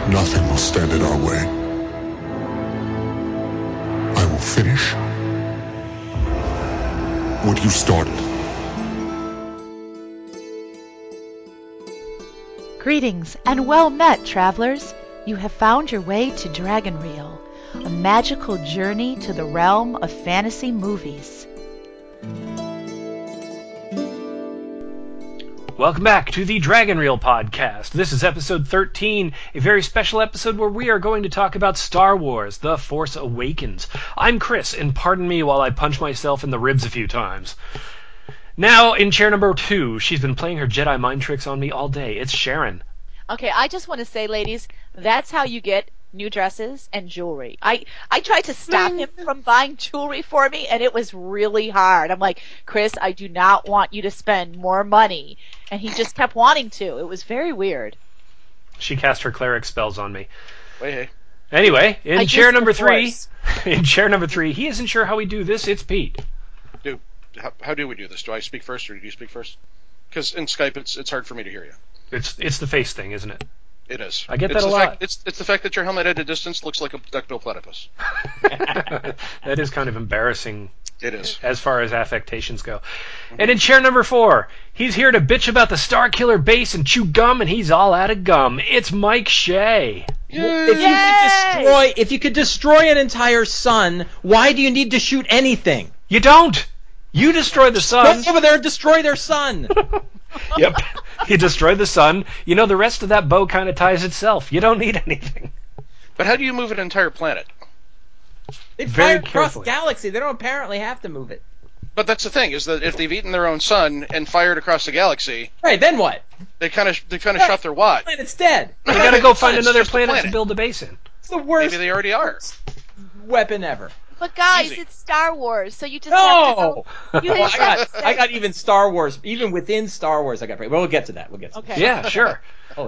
Nothing will stand in our way. I will finish what you started. Greetings and well met, travelers. You have found your way to Dragon Reel, a magical journey to the realm of fantasy movies. Welcome back to the Dragon Reel podcast. This is episode 13, a very special episode where we are going to talk about Star Wars: The Force Awakens. I'm Chris, and pardon me while I punch myself in the ribs a few times. Now, in chair number 2, she's been playing her Jedi mind tricks on me all day. It's Sharon. Okay, I just want to say, ladies, that's how you get new dresses and jewelry. I tried to stop him from buying jewelry for me, and it was really hard. I'm like, Chris, I do not want you to spend more money. And he just kept wanting to. It was very weird. She cast her cleric spells on me. Wait, hey. Anyway, in chair number 3, he isn't sure how we do this. It's Pete. Dude, how do we do this? Do I speak first, or do you speak first? Because in Skype, it's hard for me to hear you. It's the face thing, isn't it? It is. I get that a lot. It's the fact that your helmet at a distance looks like a duckbill platypus. That is kind of embarrassing. It is. As far as affectations go. And in chair number 4, he's here to bitch about the Starkiller base and chew gum, and he's all out of gum. It's Mike Shea. If you could destroy an entire sun, why do you need to shoot anything? You don't. You destroy the sun. Go over there and destroy their sun. Yep. You destroy the sun. You know, the rest of that bow kind of ties itself. You don't need anything. But how do you move an entire planet? They fire across galaxy. They don't apparently have to move it. But that's the thing, is that if they've eaten their own sun and fired across the galaxy, right? Then what? They kind of shot their wad. The planet's dead. You got to go find another planet to build a base in. It's the worst. Maybe they already are. Weapon ever. But guys, It's Star Wars, so you just no. Have to go. I got even Star Wars. Even within Star Wars, I got. Well, we'll get to that. Okay. Yeah, sure.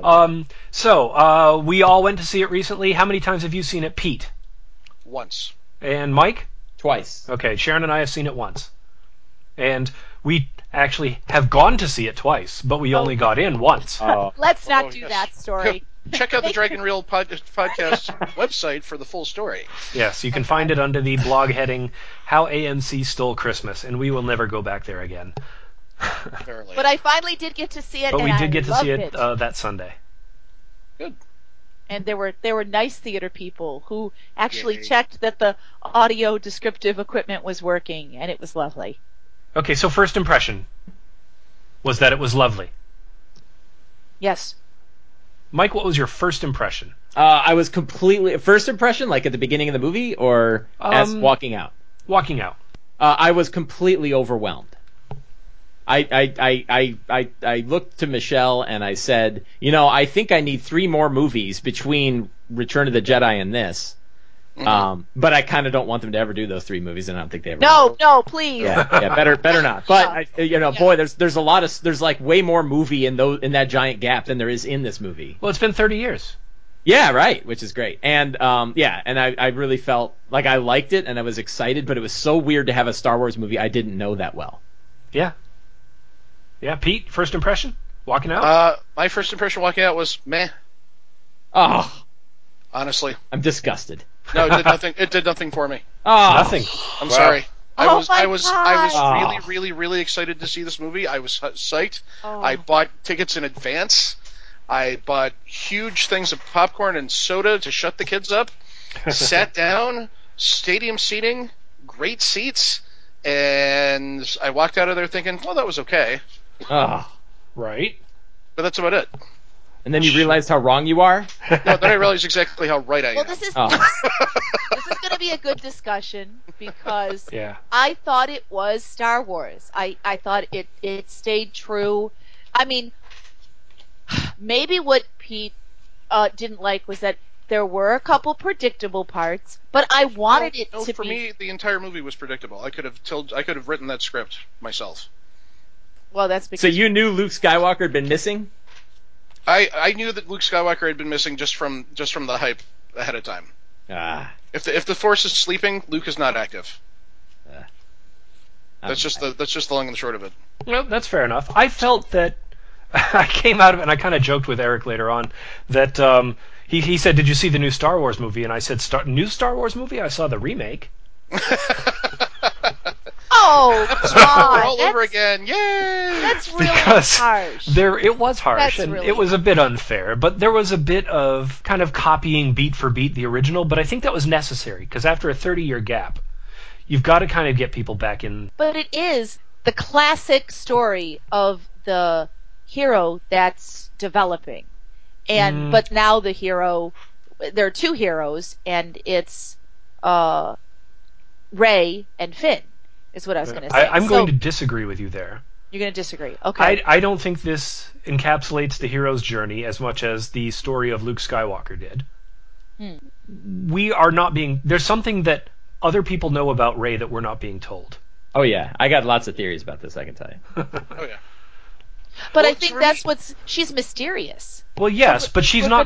So we all went to see it recently. How many times have you seen it, Pete? Once. And Mike? Twice. Okay, Sharon and I have seen it once. And we actually have gone to see it twice, but we only got in once. Let's not do that story. Check out the Dragon Reel podcast website for the full story. Yes, you can find it under the blog heading, How AMC Stole Christmas, and we will never go back there again. But I finally did get to see it, but and we did get to see it that Sunday. Good. And there were nice theater people who actually checked that the audio descriptive equipment was working, and it was lovely. Okay, so first impression was that it was lovely. Yes. Mike, what was your first impression? I was first impression, like at the beginning of the movie, or as walking out? Walking out. I was completely overwhelmed. I looked to Michelle and I said, I think I need 3 more movies between Return of the Jedi and this. Mm-hmm. But I kind of don't want them to ever do those 3 movies, and I don't think they ever. No, please. Yeah, better not. But boy, there's a lot of there's like way more movie in that giant gap than there is in this movie. Well, it's been 30 years. Yeah, right, which is great. And and I really felt like I liked it and I was excited, but it was so weird to have a Star Wars movie I didn't know that well. Yeah. Yeah, Pete, first impression? Walking out? My first impression walking out was meh. Oh. Honestly. I'm disgusted. No, it did nothing. It did nothing for me. Oh. Nothing. I'm sorry. I was God. really, really excited to see this movie. I was psyched. Oh. I bought tickets in advance. I bought huge things of popcorn and soda to shut the kids up. Sat down, stadium seating, great seats, and I walked out of there thinking, well, that was okay. Right. But that's about it. And then you realized how wrong you are? No, then I realized exactly how right I am. Well, this is going to be a good discussion because I thought it was Star Wars. I thought it stayed true. I mean, maybe what Pete didn't like was that there were a couple predictable parts, but I wanted it to be. For me, the entire movie was predictable. I could have written that script myself. Well, that's because. So you knew Luke Skywalker had been missing? I knew that Luke Skywalker had been missing just from the hype ahead of time. If the Force is sleeping, Luke is not active. That's just the long and the short of it. Well, that's fair enough. I felt that I came out of it, and I kind of joked with Eric later on that He said, "Did you see the new Star Wars movie?" And I said, "New Star Wars movie? I saw the remake." Oh, God. all over again! Yay! That's really harsh. It was harsh, That's and really it was a bit unfair. But there was a bit of kind of copying beat for beat the original. But I think that was necessary because after a 30-year gap, you've got to kind of get people back in. But it is the classic story of the hero that's developing, and but now the hero, there are two heroes, and it's Rey and Finn. Is what I was going to say. I'm going to disagree with you there. You're going to disagree. Okay. I don't think this encapsulates the hero's journey as much as the story of Luke Skywalker did. We are not being... There's something that other people know about Rey that we're not being told. Oh, yeah. I got lots of theories about this, I can tell you. Oh, yeah. But I think that's what's... She's mysterious. Well, yes, but she's not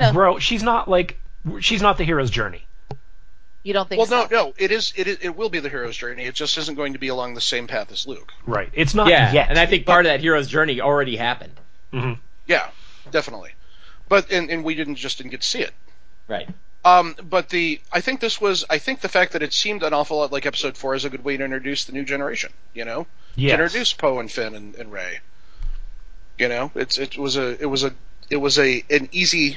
she's not the hero's journey. You don't think so? Well, no, it will be the hero's journey. It just isn't going to be along the same path as Luke. Right. It's not yet. And I think part of that hero's journey already happened. Mm-hmm. Yeah, definitely. But and we didn't get to see it. Right. But I think the fact that it seemed an awful lot like Episode 4 is a good way to introduce the new generation. You know, yes. To introduce Poe and Finn and Rey. You know, it was an easy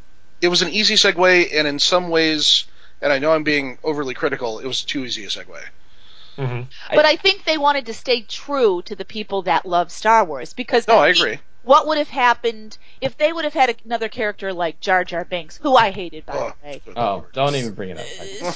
segue, and in some ways. And I know I'm being overly critical. It was too easy a segue. Mm-hmm. But I think they wanted to stay true to the people that love Star Wars because. No, I agree. What would have happened if they would have had another character like Jar Jar Binks, who I hated by the way? Oh, don't even bring it up.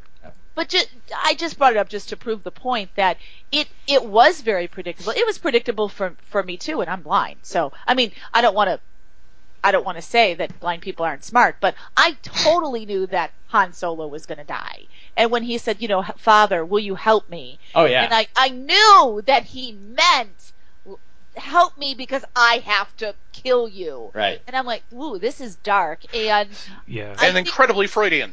I just brought it up just to prove the point that it was very predictable. It was predictable for me too, and I'm blind. So I mean, I don't want to say that blind people aren't smart, but I totally knew that Han Solo was going to die. And when he said, Father, will you help me? Oh, yeah. And I knew that he meant help me because I have to kill you. Right. And I'm like, ooh, this is dark. And yeah. And incredibly Freudian.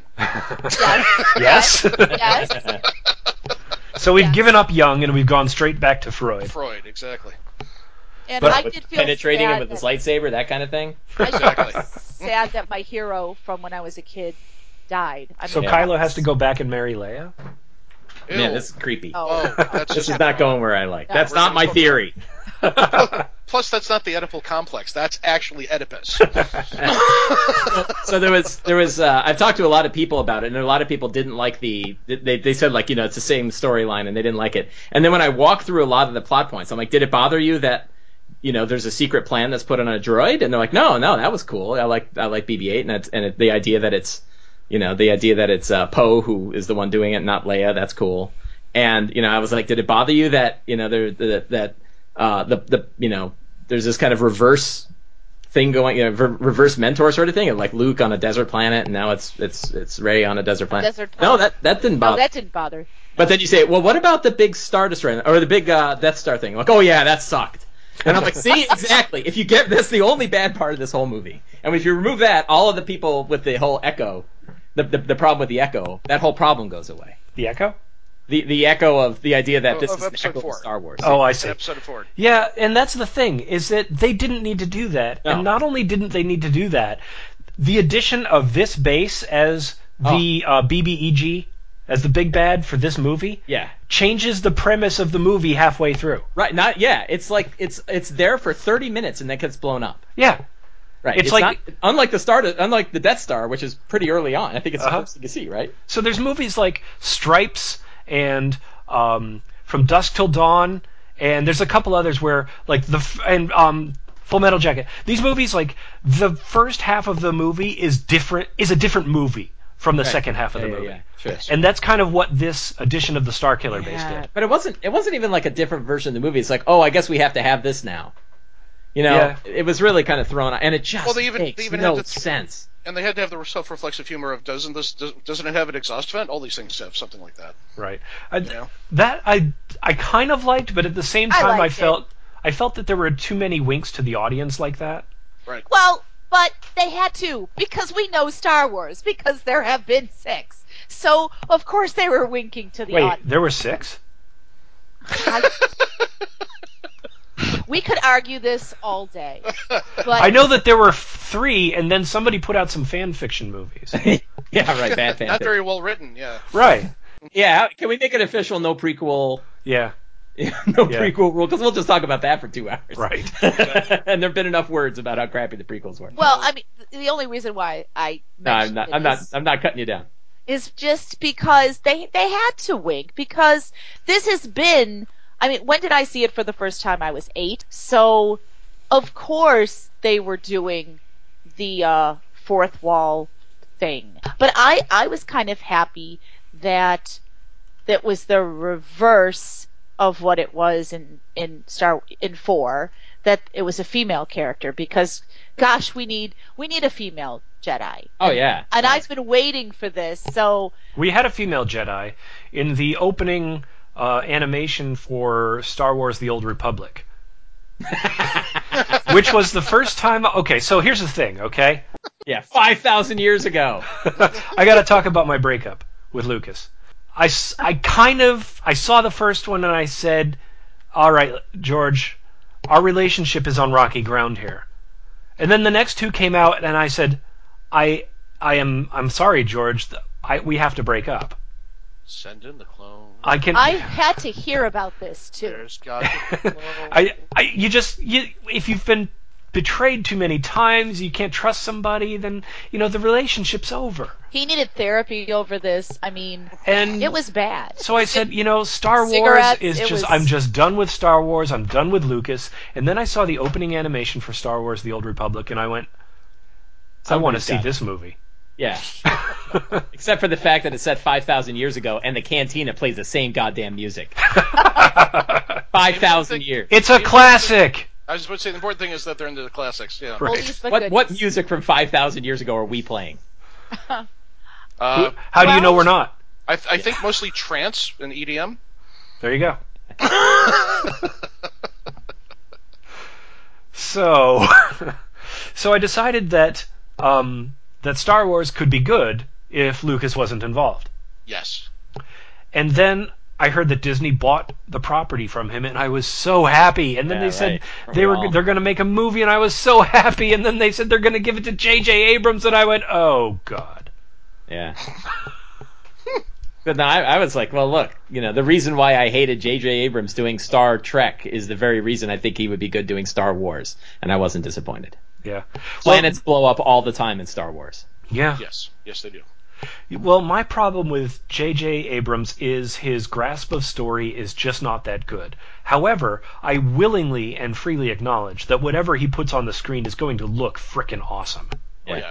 Yes. Yes. So we've given up Jung and we've gone straight back to Freud. Freud, exactly. And I did feel penetrating sad him with his lightsaber, that kind of thing. Exactly. I was sad that my hero from when I was a kid died. So Kylo has to go back and marry Leia? Ew. Man, this is creepy. This is not going where I like. That's not my theory. Plus, that's not the Oedipal complex. That's actually Oedipus. So there was. I've talked to a lot of people about it, and a lot of people didn't like they said it's the same storyline, and they didn't like it. And then when I walked through a lot of the plot points, I'm like, did it bother you that there's a secret plan that's put on a droid? And they're like, no, that was cool. I like BB-8, and the idea that it's Poe who is the one doing it, not Leia. That's cool. And I was like, did it bother you that there's this kind of reverse thing going, reverse mentor sort of thing, like Luke on a desert planet, and now it's Rey on a desert planet. No, that didn't bother. No, that didn't bother. But then you say, well, what about the big Star Destroyer or the big Death Star thing? Like, oh yeah, that sucked. And I'm like, see, exactly. If you get that's the only bad part of this whole movie. And if you remove that, all of the people with the whole echo, the problem with the echo, that whole problem goes away. The echo? The echo of the idea that this is episode the echo 4. of Star Wars. Oh, I see. Episode 4. Yeah, and that's the thing, is that they didn't need to do that. No. And not only didn't they need to do that, the addition of this base as the BBEG, as the big bad for this movie, changes the premise of the movie halfway through. Right, it's like it's there for 30 minutes and then gets blown up. Yeah. Right. It's like unlike the Death Star, which is pretty early on. I think it's the first thing you see, right? So there's movies like Stripes and From Dusk Till Dawn, and there's a couple others where like Full Metal Jacket. These movies, like the first half of the movie is a different movie from the second half of the movie. Yeah. Sure. And that's kind of what this edition of the Starkiller base did. But it wasn't even like a different version of the movie. It's like, oh, I guess we have to have this now. It was really kind of thrown out, and it just makes no sense. And they had to have the self-reflexive humor of doesn't it have an exhaust vent? All these things have something like that. Right. That I kind of liked, but at the same time I felt that there were too many winks to the audience like that. Right. Well, but they had to, because we know Star Wars, because there have been 6. So, of course they were winking to the audience. Wait, there were 6? We could argue this all day. But I know that there were 3, and then somebody put out some fan fiction movies. Yeah, right. Bad fan. Not very well written. Yeah. Right. Yeah. Can we make it official? No prequel. Yeah. Prequel rule, because we'll just talk about that for 2 hours. Right. And there've been enough words about how crappy the prequels were. Well, I mean, the only reason why I mentioned I'm not cutting you down. Is just because they had to wink, because this has been. I mean, when did I see it for the first time? I was 8, so of course they were doing the fourth wall thing. But I was kind of happy that was the reverse of what it was in 4, that it was a female character, because gosh, we need a female Jedi. Oh yeah. And I've been waiting for this. So we had a female Jedi in the opening animation for Star Wars: The Old Republic. Which was the first time. Okay, so here's the thing, okay? Yeah, 5,000 years ago. I got to talk about my breakup with Lucas. I saw the first one and I said, all right, George, our relationship is on rocky ground here. And then the next 2 came out and I said, I'm sorry, George, we have to break up. Send in the clone. I had to hear about this too. There's got to be a clone. If you've been betrayed too many times, you can't trust somebody, then the relationship's over. He needed therapy over this. I mean, and it was bad. So I said, Star Wars is just. I'm just done with Star Wars. I'm done with Lucas. And then I saw the opening animation for Star Wars: The Old Republic, and I went, I want to see this movie. Yeah. Except for the fact that it's set 5,000 years ago, and the cantina plays the same goddamn music. 5,000 years. It's a classic. I was supposed to say the important thing is that they're into the classics. Yeah. Right. What music from 5,000 years ago are we playing? How do you know we're not? I think mostly trance and EDM. There you go. So I decided that that Star Wars could be good if Lucas wasn't involved. Yes. And then I heard that Disney bought the property from him, and I was so happy. And then they said they're going to make a movie, and I was so happy. And then they said they're going to give it to J.J. Abrams, and I went, oh God. Yeah. But no, I was like, well, look, the reason why I hated J.J. Abrams doing Star Trek is the very reason I think he would be good doing Star Wars, and I wasn't disappointed. Yeah. Planets blow up all the time in Star Wars. Yeah. Yes, they do. Well, my problem with J.J. Abrams is his grasp of story is just not that good. However, I willingly and freely acknowledge that whatever he puts on the screen is going to look frickin' awesome. Yeah.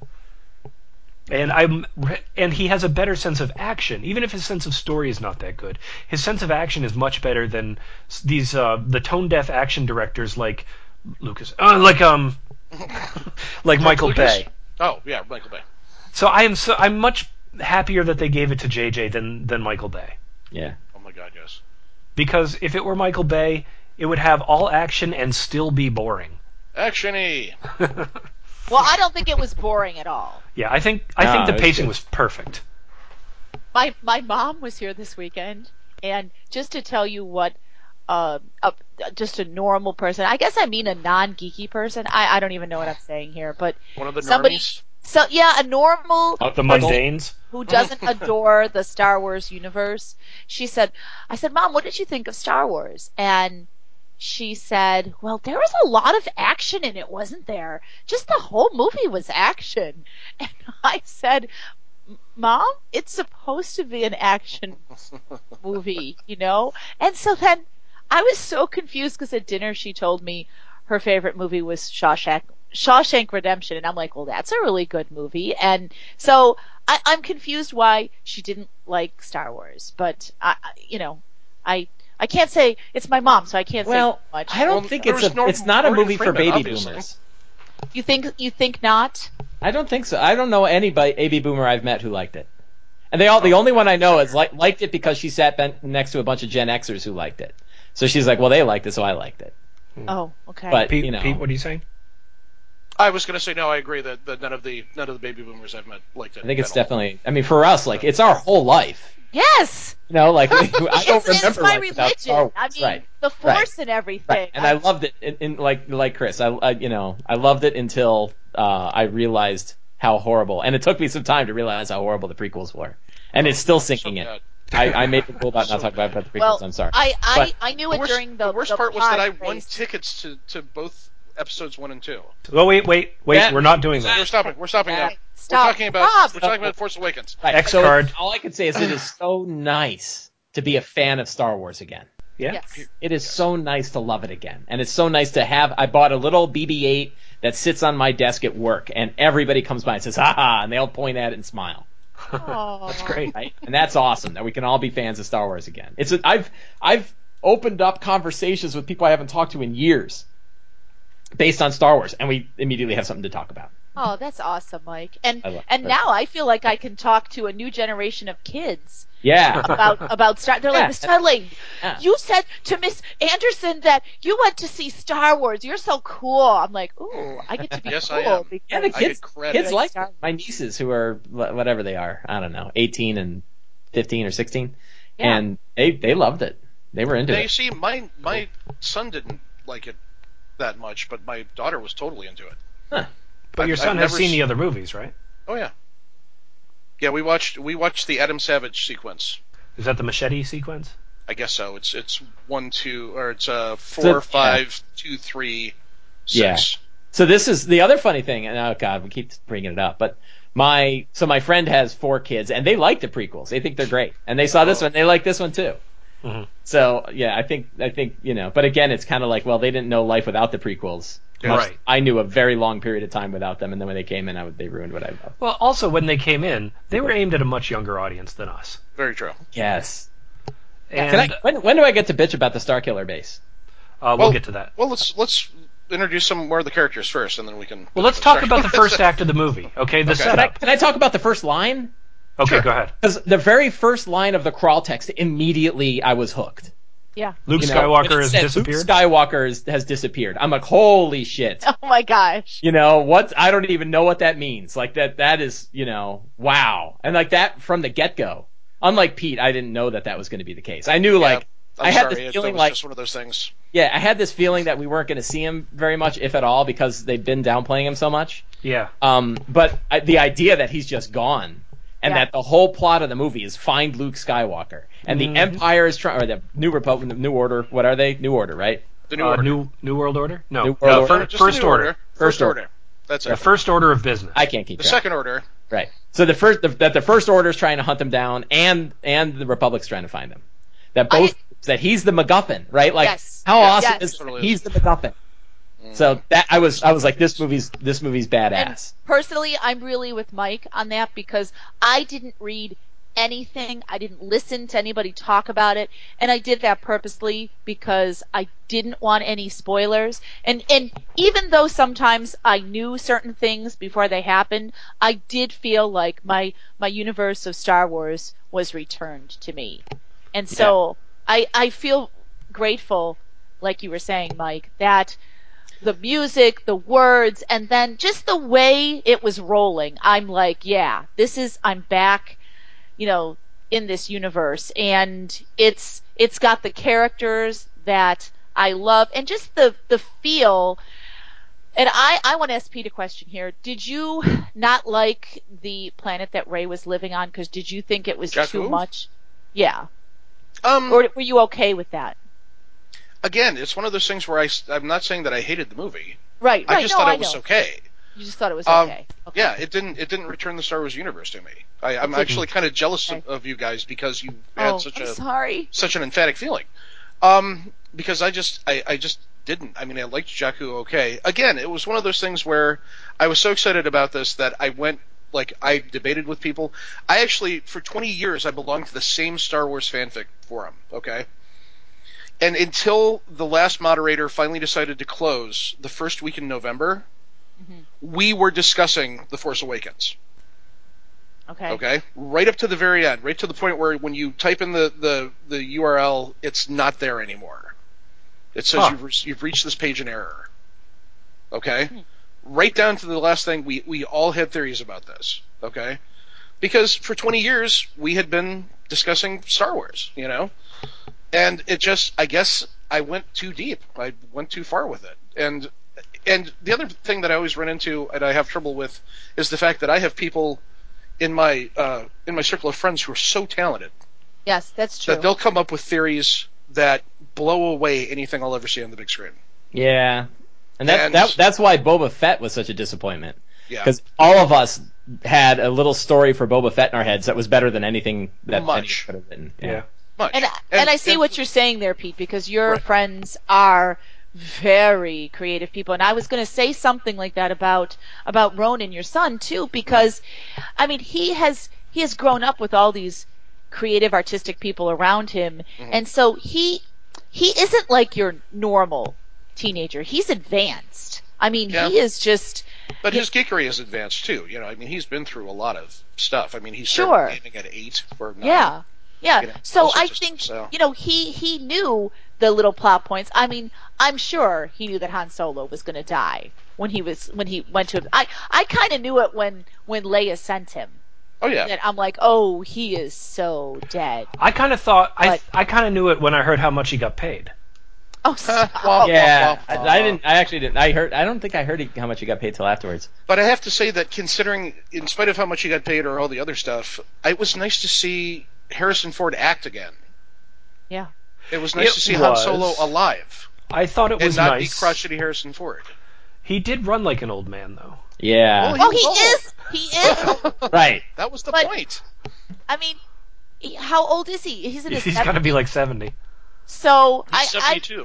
And he has a better sense of action, even if his sense of story is not that good. His sense of action is much better than these the tone deaf action directors like Lucas, like Michael Bay. Oh yeah, Michael Bay. So I'm much happier that they gave it to JJ than Michael Bay. Yeah. Oh my God, yes. Because if it were Michael Bay, it would have all action and still be boring. Action-y. Well, I don't think it was boring at all. Yeah, I think the pacing was perfect. My mom was here this weekend, and just to tell you what just a normal person, I guess I mean a non-geeky person. I don't even know what I'm saying here, but one of the normies. So yeah, a normal the mundanes who doesn't adore the Star Wars universe. I said, Mom, what did you think of Star Wars? And she said, well, there was a lot of action in it, wasn't there? Just the whole movie was action. And I said, Mom, it's supposed to be an action movie, And so then I was so confused because at dinner she told me her favorite movie was Shawshank Redemption, and I'm like, well, that's a really good movie. And so I'm confused why she didn't like Star Wars, but I can't say it's my mom, so I can't say much. I don't think it's not a movie for baby boomers. You think not? I don't think so. I don't know any baby boomer I've met who liked it. And the only one I know is liked it because she sat next to a bunch of Gen Xers who liked it. So she's like, well, they liked it, so I liked it. Oh, okay. But Pete, what are you saying? I was going to say no. I agree that none of the baby boomers I've met liked it. I think it's definitely. I mean, for us, like it's our whole life. Yes. I don't remember it's my life without Star religion. Wars. I mean, the Force and everything. Right. And I loved it. In like Chris, I loved it until I realized how horrible, and it took me some time to realize how horrible the prequels were, and it's still sinking in. I made the rule about not talking about the prequels. Well, I'm sorry. I knew it during the worst part was that I won tickets to both episodes 1 and 2. Oh wait, we're not doing that. We're stopping now. Stop. We're talking about Force Awakens. Right. X card. All I can say is it is so nice to be a fan of Star Wars again. Yeah. Yes. It is so nice to love it again. And it's so nice to have, I bought a little BB-8 that sits on my desk at work, and everybody comes by and says, ha, and they all point at it and smile. That's great. Right? And that's awesome that we can all be fans of Star Wars again. I've opened up conversations with people I haven't talked to in years based on Star Wars, and we immediately have something to talk about. Oh, that's awesome, Mike. And now I feel like I can talk to a new generation of kids. Yeah. About Star. They're like, Miss Tudley, you said to Miss Anderson that you went to see Star Wars. You're so cool. I'm like, ooh, I get to be yes, cool. I am. Yeah, the kids like Star Wars. my nieces who are whatever they are. I don't know, 18 and 15 or 16, and they loved it. They were into it. You see, my son didn't like it that much, but my daughter was totally into it. Huh. But your son has seen the other movies, right? Oh yeah. Yeah, we watched the Adam Savage sequence. Is that the machete sequence? I guess so. It's 1, 2, or it's 4, 5, 2, 3, 6. Yeah. So this is the other funny thing, and oh god, we keep bringing it up, but my friend has 4 kids, and they like the prequels. They think they're great, and they saw this one. They like this one too. Mm-hmm. So yeah, I think but again, it's kind of like, well, they didn't know life without the prequels. Right. I knew a very long period of time without them, and then when they came in, they ruined what I loved. Well, also when they came in, they were aimed at a much younger audience than us. Very true. Yes. And when do I get to bitch about the Starkiller base? We'll get to that. Well, let's introduce some more of the characters first, and then we can. Well, let's talk about the first act of the movie. Okay, the setup. Can I talk about the first line? Okay, sure. Go ahead. Because the very first line of the crawl text, immediately I was hooked. Yeah. Luke Skywalker has disappeared? Luke Skywalker has disappeared. I'm like, holy shit. Oh my gosh. I don't even know what that means. Like that is, wow. And like that from the get-go. Unlike Pete, I didn't know that was going to be the case. I knew I had this feeling it was just one of those things. Yeah, I had this feeling that we weren't going to see him very much, if at all, because they've been downplaying him so much. Yeah. But the idea that he's just gone, and that the whole plot of the movie is find Luke Skywalker, and the Empire is trying, or the New Republic, the New Order. What are they? New Order, right? The New Order. New World Order? No. New World Order. First Order. First Order. That's it. The First Order of Business. I can't keep track. The Second Order. Right. So the First Order is trying to hunt him down, and the Republic's trying to find him. That he's the MacGuffin, right? Like, how awesome is he's the MacGuffin? So that I was like, this movie's badass. And personally, I'm really with Mike on that because I didn't read anything. I didn't listen to anybody talk about it, and I did that purposely because I didn't want any spoilers. And even though sometimes I knew certain things before they happened, I did feel like my universe of Star Wars was returned to me. And so I feel grateful, like you were saying, Mike, that the music, the words, and then just the way it was rolling, I'm like, I'm back, in this universe. And it's got the characters that I love and just the feel. And I want to ask Pete a question here. Did you not like the planet that Rey was living on? Because did you think it was too much? Yeah. Or were you okay with that? Again, it's one of those things where I'm not saying that I hated the movie. Right. I just thought it was okay. You just thought it was okay. Okay. Yeah, it didn't return the Star Wars universe to me. I'm actually kind of jealous of you guys because you had such an emphatic feeling. Because I just didn't. I mean, I liked Jakku okay. Again, it was one of those things where I was so excited about this that I went. I debated with people. I actually, for 20 years, I belonged to the same Star Wars fanfic forum, okay? And until the last moderator finally decided to close the first week in November, we were discussing The Force Awakens. Okay. Okay? Right up to the very end, right to the point where when you type in the URL, it's not there anymore. It says you've reached this page in error. Okay? right down to the last thing, we all had theories about this, okay? Because for 20 years, we had been discussing Star Wars, And it just, I guess I went too deep. I went too far with it. And the other thing that I always run into and I have trouble with is the fact that I have people in my circle of friends who are so talented. Yes, that's true. That they'll come up with theories that blow away anything I'll ever see on the big screen. Yeah. And that's why Boba Fett was such a disappointment. Yeah. Because all of us had a little story for Boba Fett in our heads that was better than anything that anyone could have written. Yeah. Much. And I see what you're saying there, Pete, because your friends are very creative people. And I was going to say something like that about Ronan, your son, too, because, I mean, he has grown up with all these creative, artistic people around him. Mm-hmm. And so he isn't like your normal teenager. He's advanced. I mean, he is just... But his geekery is advanced, too. I mean, he's been through a lot of stuff. I mean, he's started gaming at 8 or 9. Yeah. So I think, he knew the little plot points. I mean, I'm sure he knew that Han Solo was going to die when he went to... I kind of knew it when Leia sent him. Oh, yeah. That I'm like, oh, he is so dead. I kind of thought... I kind of knew it when I heard how much he got paid. Oh, stop. Yeah, I actually didn't. I don't think I heard how much he got paid till afterwards. But I have to say that considering, in spite of how much he got paid or all the other stuff, it was nice to see Harrison Ford act again. Yeah. It was nice to see Han Solo alive. I thought it was nice. And not be crotchety Harrison Ford. He did run like an old man, though. Yeah. Well, he is. He is. Right. That was the point. I mean, how old is he? He's in his 70s. He's got to be like 70. So he's 72.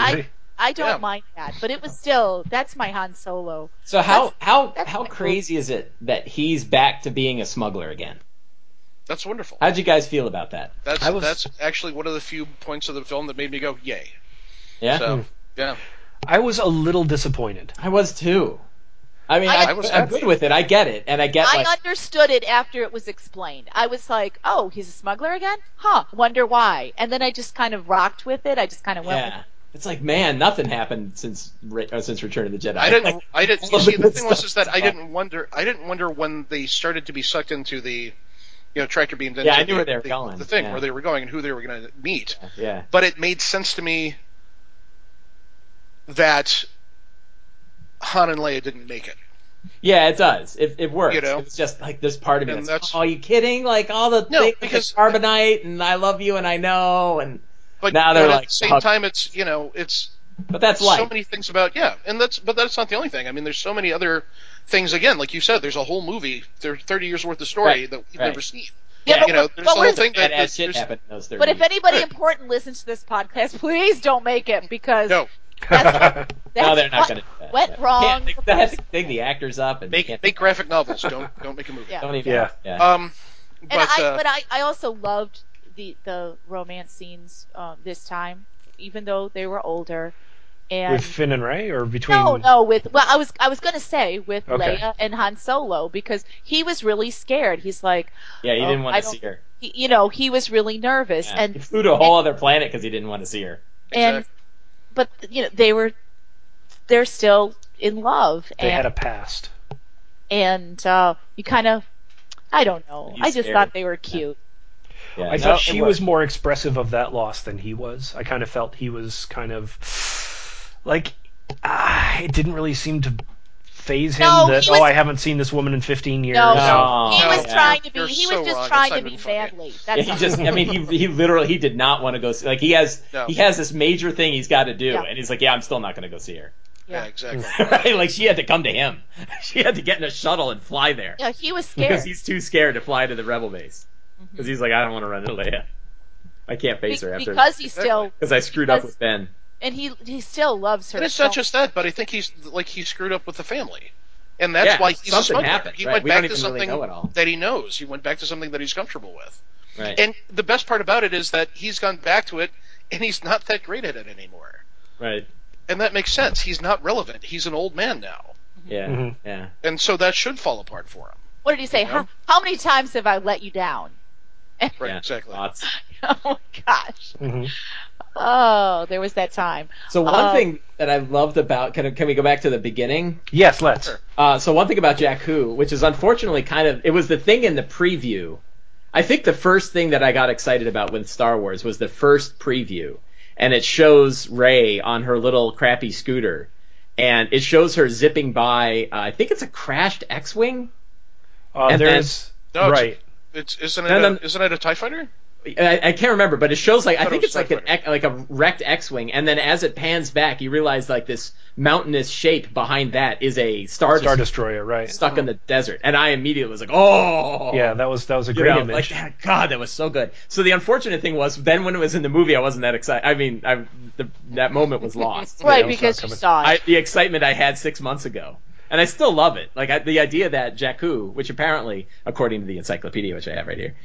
I don't mind that, but it was still, that's my Han Solo. So how crazy is it that he's back to being a smuggler again? That's wonderful. How'd you guys feel about that? That's actually one of the few points of the film that made me go, yay. Yeah? So, yeah. I was a little disappointed. I was too. I mean, I'm good with it. I get it. And I understood it after it was explained. I was like, oh, he's a smuggler again? Huh, wonder why. And then I just kind of rocked with it. I just kind of went with it. It's like, man, nothing happened since Return of the Jedi. I didn't. You see, the thing was that I didn't wonder when they started to be sucked into the, tractor beams. Yeah, I knew where they were going. The thing where they were going and who they were going to meet. Yeah. But it made sense to me that Han and Leia didn't make it. Yeah, it does. It works. It's just like this part of me that's, oh, are you kidding? Like all the things because carbonite and I love you and I know and. But now they're at the same time, it's But that's life. So many things about but that's not the only thing. I mean, there's so many other things. Again, like you said, there's a whole movie. There's 30 years worth of story that we've never seen. Yeah, there's the whole thing that shit happened in those 30 But if anybody important listens to this podcast, please don't make it because no. That's no, they're not going to do that. Went wrong. They have to dig the actors up and make graphic novels. Don't make a movie. Yeah. Don't even. Yeah. But I also loved the romance scenes this time, even though they were older. And with Finn and Rey, or between? No, I was going to say with Leia and Han Solo because he was really scared. He's like, he didn't want to see her. He was really nervous, and he flew to a whole other planet because he didn't want to see her. But they're still in love. They had a past. And you kind of, I don't know. I just thought they were cute. Yeah, I thought she was more expressive of that loss than he was. I kind of felt he was kind of like it didn't really seem to phase him I haven't seen this woman in 15 years. He was trying to be. He was just trying to be manly. He literally did not want to go see. Like he has this major thing he's got to do, and he's like, I'm still not going to go see her. Yeah, exactly. Right? Like she had to come to him. She had to get in a shuttle and fly there. Yeah, he was scared because he's too scared to fly to the rebel base. Because he's like, I don't want to run into Leia. I can't face her after because I screwed up with Ben. And he still loves her. And it's not just that, but I think he screwed up with the family, and that's why he's a smuggler. Happened, he went back to something that he knows. He went back to something that he's comfortable with. Right. And the best part about it is that he's gone back to it, and he's not that great at it anymore. Right. And that makes sense. He's not relevant. He's an old man now. Yeah. Mm-hmm. Yeah. And so that should fall apart for him. What did he say? How many times have I let you down? Right. Exactly. Lots. Oh my gosh. Mm-hmm. Oh, there was that time. So one thing that I loved about can we go back to the beginning? Yes, let's. So one thing about Jakku, which is unfortunately it was the thing in the preview. I think the first thing that I got excited about with Star Wars was the first preview, and it shows Rey on her little crappy scooter, and it shows her zipping by. I think it's a crashed X-wing. Isn't it a TIE fighter? I can't remember, but it shows I think it's like a wrecked X-wing, and then as it pans back, you realize like this mountainous shape behind that is a Star Destroyer, right? Stuck in the desert, and I immediately was like, oh, yeah, that was a great image. Like, God, that was so good. So the unfortunate thing was, then when it was in the movie, I wasn't that excited. I mean, that moment was lost, right? Because you saw it. The excitement I had 6 months ago. And I still love it. Like the idea that Jakku, which apparently, according to the encyclopedia, which I have right here,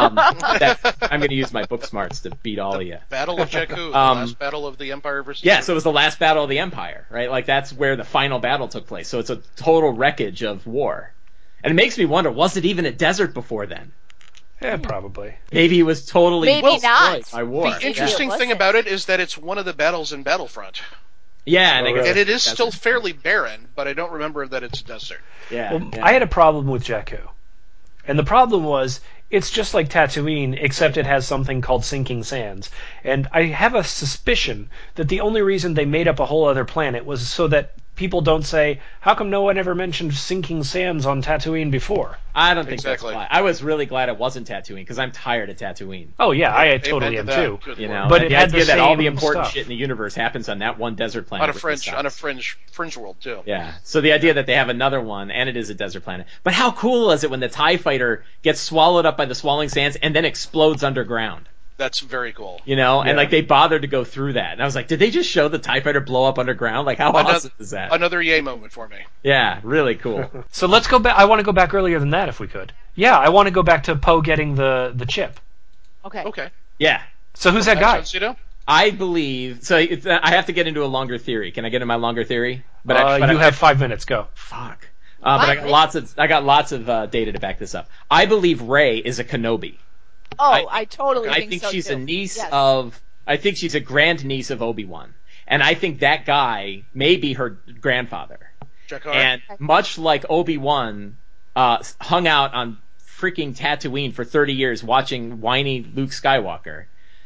that I'm going to use my book smarts to beat all of you. Battle of Jakku, the last battle of the Empire versus. Yeah, so it was the last battle of the Empire, right? Like that's where the final battle took place. So it's a total wreckage of war, and it makes me wonder: was it even a desert before then? Yeah, probably. Maybe it was totally destroyed by war. The interesting thing about it is that it's one of the battles in Battlefront. Yeah, and it is still fairly barren, but I don't remember that it's a desert. Yeah, I had a problem with Jakku, and the problem was it's just like Tatooine, except it has something called sinking sands. And I have a suspicion that the only reason they made up a whole other planet was so that people don't say, how come no one ever mentioned sinking sands on Tatooine before? I don't think that's why. I was really glad it wasn't Tatooine, because I'm tired of Tatooine. Oh, yeah, I totally am too. You know, but it had the that all the same important stuff. shit in the universe happens on that one desert planet. On a fringe world, too. Yeah, so the idea that they have another one, and it is a desert planet. But how cool is it when the TIE fighter gets swallowed up by the swallowing sands and then explodes underground? That's very cool. You know, and like they bothered to go through that. And I was like, did they just show the TIE fighter blow up underground? Like, how awesome is that? Another yay moment for me. Yeah, really cool. So let's go back. I want to go back earlier than that if we could. Yeah, I want to go back to Poe getting the chip. Okay. Yeah. So who's that guy? I believe. So I have to get into a longer theory. Can I get into my longer theory? But you have 5 minutes. Go. Fuck. But I got lots of data to back this up. I believe Rey is a Kenobi. Oh, I totally think so. I think she's too. a niece of. I think she's a grandniece of Obi-Wan, and I think that guy may be her grandfather. Jakku. And much like Obi-Wan hung out on freaking Tatooine for 30 years watching whiny Luke Skywalker,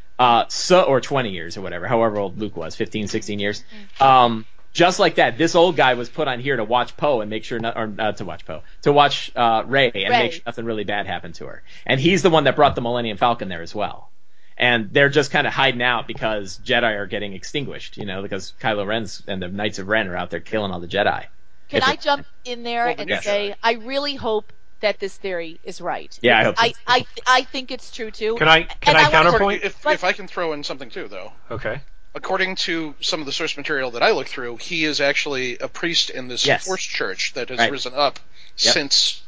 or 20 years or whatever, however old Luke was, 15, 16 years. Just like that, this old guy was put on here to watch Poe and make sure to watch Rey and make sure nothing really bad happened to her. And he's the one that brought the Millennium Falcon there as well. And they're just kind of hiding out because Jedi are getting extinguished, you know, because Kylo Ren's and the Knights of Ren are out there killing all the Jedi. Can I jump in there and say, I really hope that this theory is right. Yeah, I hope so. I think it's true too. Can I counterpoint? If I can throw in something too, though. Okay. According to some of the source material that I looked through, he is actually a priest in this Force Church that has risen up since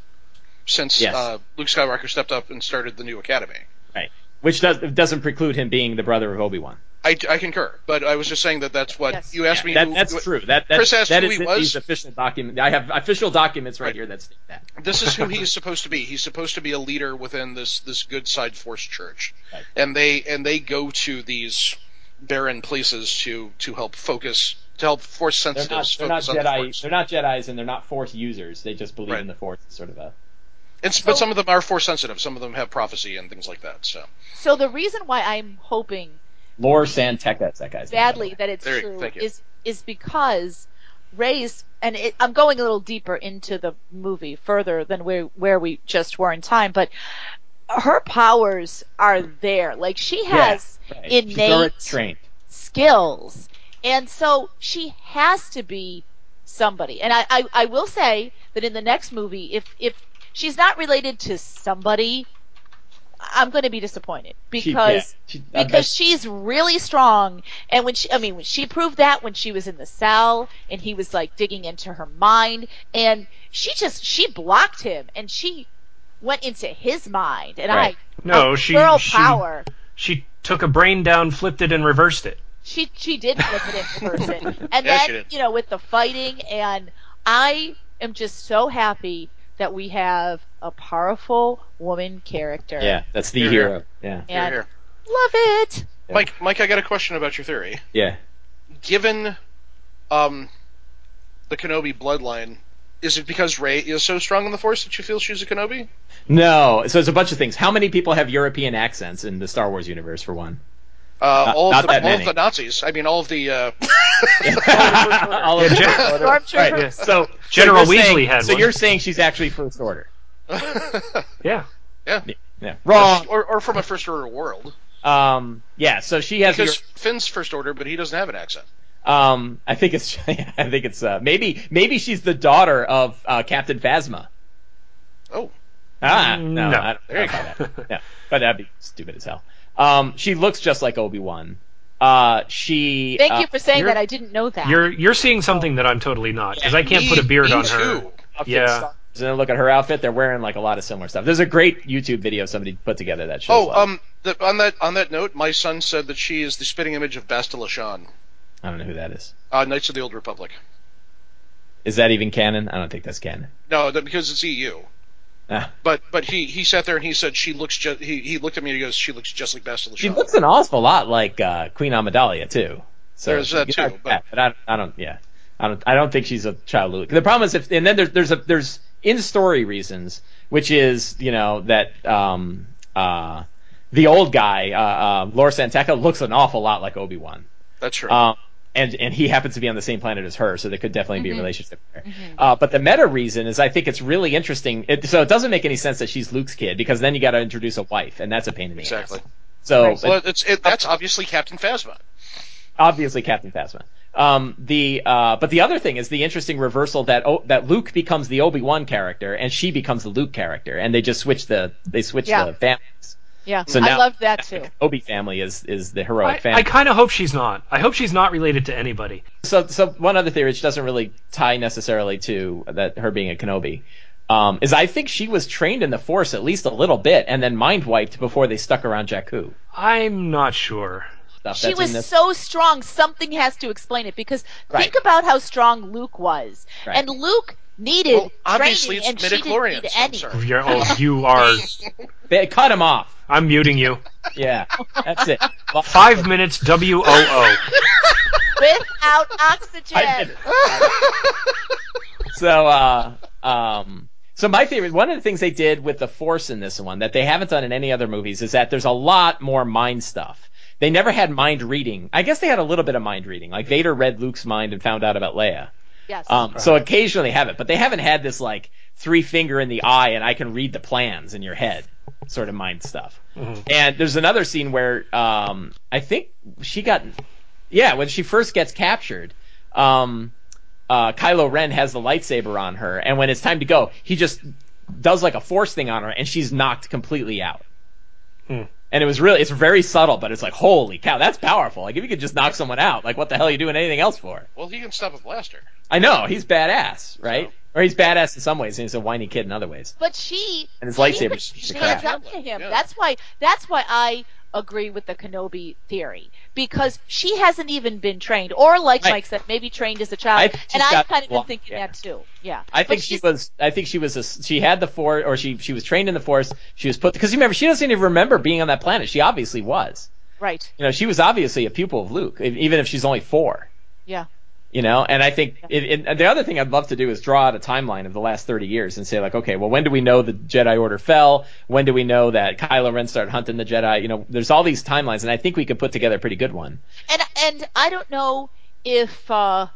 Luke Skywalker stepped up and started the new academy. Right. Which doesn't preclude him being the brother of Obi-Wan. I concur, but I was just saying that's what you asked me. That's true. Chris asked who he was. These official document. I have official documents right here that state that. This is who he's supposed to be. He's supposed to be a leader within this good side Force Church, and they go to these barren places to help Force sensitives. They're not Jedi. They're not Jedis, and they're not Force users. They just believe in the Force, sort of a. But some of them are Force sensitive. Some of them have prophecy and things like that. So the reason why I'm hoping Lore Santeca, that guy's badly that it's true is because Rey's, and I'm going a little deeper into the movie further than where we just were in time, but her powers are there. Like she has innate skills, and so she has to be somebody. And I will say that in the next movie, if she's not related to somebody, I'm going to be disappointed because she's really strong. And when she proved that when she was in the cell and he was like digging into her mind, and she blocked him and she went into his mind. And power. She took a brain down, flipped it, and reversed it. She did flip it and reverse it. And then, with the fighting, and I am just so happy that we have a powerful woman character. Yeah, that's the hero. Yeah. And Love it. Mike, I got a question about your theory. Yeah. Given the Kenobi bloodline, is it because Rey is so strong in the Force that you feel she's a Kenobi? No. So it's a bunch of things. How many people have European accents in the Star Wars universe, for one? All of the Nazis. I mean, all of the. All of Stormtroopers. Right. So General Weasley had one. So you're saying she's actually First Order? Yeah. Yeah. Wrong. Or from a First Order world. Yeah. So she has. Because Finn's First Order, but he doesn't have an accent. I think it's. Maybe she's the daughter of Captain Phasma. Oh. No. I don't know There you about that. Yeah, but that'd be stupid as hell. She looks just like Obi-Wan. Thank you for saying that. I didn't know that. You're seeing something that I'm totally not, because I can't put a beard on her. Yeah. And then look at her outfit; they're wearing like a lot of similar stuff. There's a great YouTube video somebody put together that shows. On that note, my son said that she is the spitting image of Bastila Shan. I don't know who that is. Knights of the Old Republic. Is that even canon? I don't think that's canon. No, because it's EU. Ah. But he sat there and he said she looks he looked at me and he goes, she looks just like Bastila Shan. She looks an awful lot like Queen Amidala too. So there's that too. But I don't think she's a child of Luke. The problem is there's in story reasons, which is that the old guy Lor San Tekka looks an awful lot like Obi-Wan. That's true. And he happens to be on the same planet as her, so there could definitely be a relationship there. But the meta reason is I think it's really interesting. So it doesn't make any sense that she's Luke's kid, because then you got to introduce a wife, and that's a pain in the ass. Exactly. So that's obviously Captain Phasma. Obviously Captain Phasma. But the other thing is the interesting reversal that Luke becomes the Obi-Wan character and she becomes the Luke character, and they just switch the families. Yeah, so now, I love that too. The Obi family is the heroic family. I kind of hope she's not. I hope she's not related to anybody. So one other theory, which doesn't really tie necessarily to that her being a Kenobi, is I think she was trained in the Force at least a little bit and then mind wiped before they stuck around Jakku. I'm not sure. She was so strong, something has to explain it, because think about how strong Luke was. Right. And Luke needed obviously training, it's and she didn't need any. You are... Cut him off. I'm muting you. Yeah, that's it. 5 minutes WOO. Without oxygen. So my favorite, one of the things they did with the Force in this one that they haven't done in any other movies is that there's a lot more mind stuff. They never had mind reading. I guess they had a little bit of mind reading. Like Vader read Luke's mind and found out about Leia. Yes. So occasionally they have it, but they haven't had this like 3-finger in the eye and I can read the plans in your head sort of mind stuff. Mm-hmm. And there's another scene where I think when she first gets captured, Kylo Ren has the lightsaber on her, and when it's time to go, he just does like a Force thing on her, and she's knocked completely out. And it's very subtle, but it's like, holy cow, that's powerful. Like, if you could just knock someone out, like, what the hell are you doing anything else for? Well, he can stop a blaster. I know, he's badass, right? So. Or he's badass in some ways, and he's a whiny kid in other ways. But and his lightsaber stands up to him. Yeah. That's why I agree with the Kenobi theory, because she hasn't even been trained, or like Mike said, maybe trained as a child. And I've kind of been thinking that too. Yeah, I think she had the Force, or she was trained in the Force. She was put, because remember, she doesn't even remember being on that planet. She obviously was. Right. She was obviously a pupil of Luke, even if she's only 4. Yeah. And I think the other thing I'd love to do is draw out a timeline of the last 30 years and say, like, okay, well, when do we know the Jedi Order fell? When do we know that Kylo Ren started hunting the Jedi? There's all these timelines, and I think we could put together a pretty good one. And I don't know if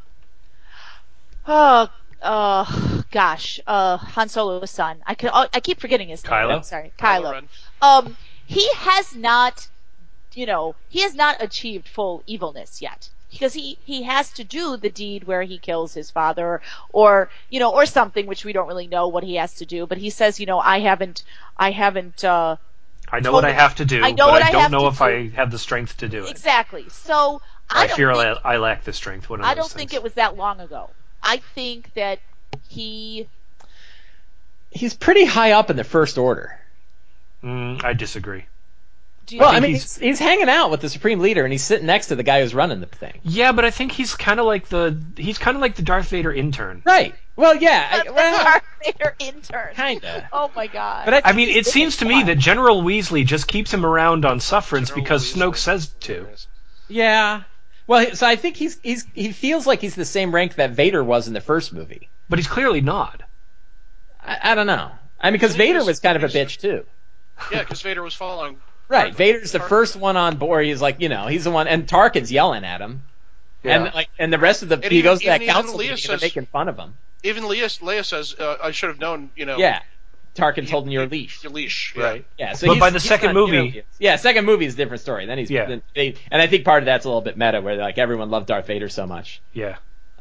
Han Solo's son. I keep forgetting his name. Kylo. Sorry, Kylo. He has not achieved full evilness yet. Because he has to do the deed where he kills his father, or something, which we don't really know what he has to do. But he says, I haven't. I know what I have to do, but I don't know if I have the strength to do it. Exactly. So I lack the strength. I don't think it was that long ago. I think that he's pretty high up in the First Order. I disagree. He's hanging out with the Supreme Leader, and he's sitting next to the guy who's running the thing. Yeah, but I think he's kind of like the Darth Vader intern. Right. Well, yeah. Darth Vader intern. Kinda. Oh my god. But I mean, it seems to me that General Weasley just keeps him around on sufferance because Snoke says to. Yeah. Well, so I think he feels like he's the same rank that Vader was in the first movie. But he's clearly not. I don't know. I mean, because Vader was kind of a bitch too. Yeah, because Vader was following. Right. Vader's the first one on board. He's like, he's the one, and Tarkin's yelling at him. Yeah. And the rest of he goes to that council meeting and they're making fun of him. Even Leia says, "I should have known." Yeah. Tarkin told him your leash. Your leash. Right. Yeah. So but by the second movie, second movie is a different story. Then and I think part of that's a little bit meta, where like everyone loved Darth Vader so much. Yeah.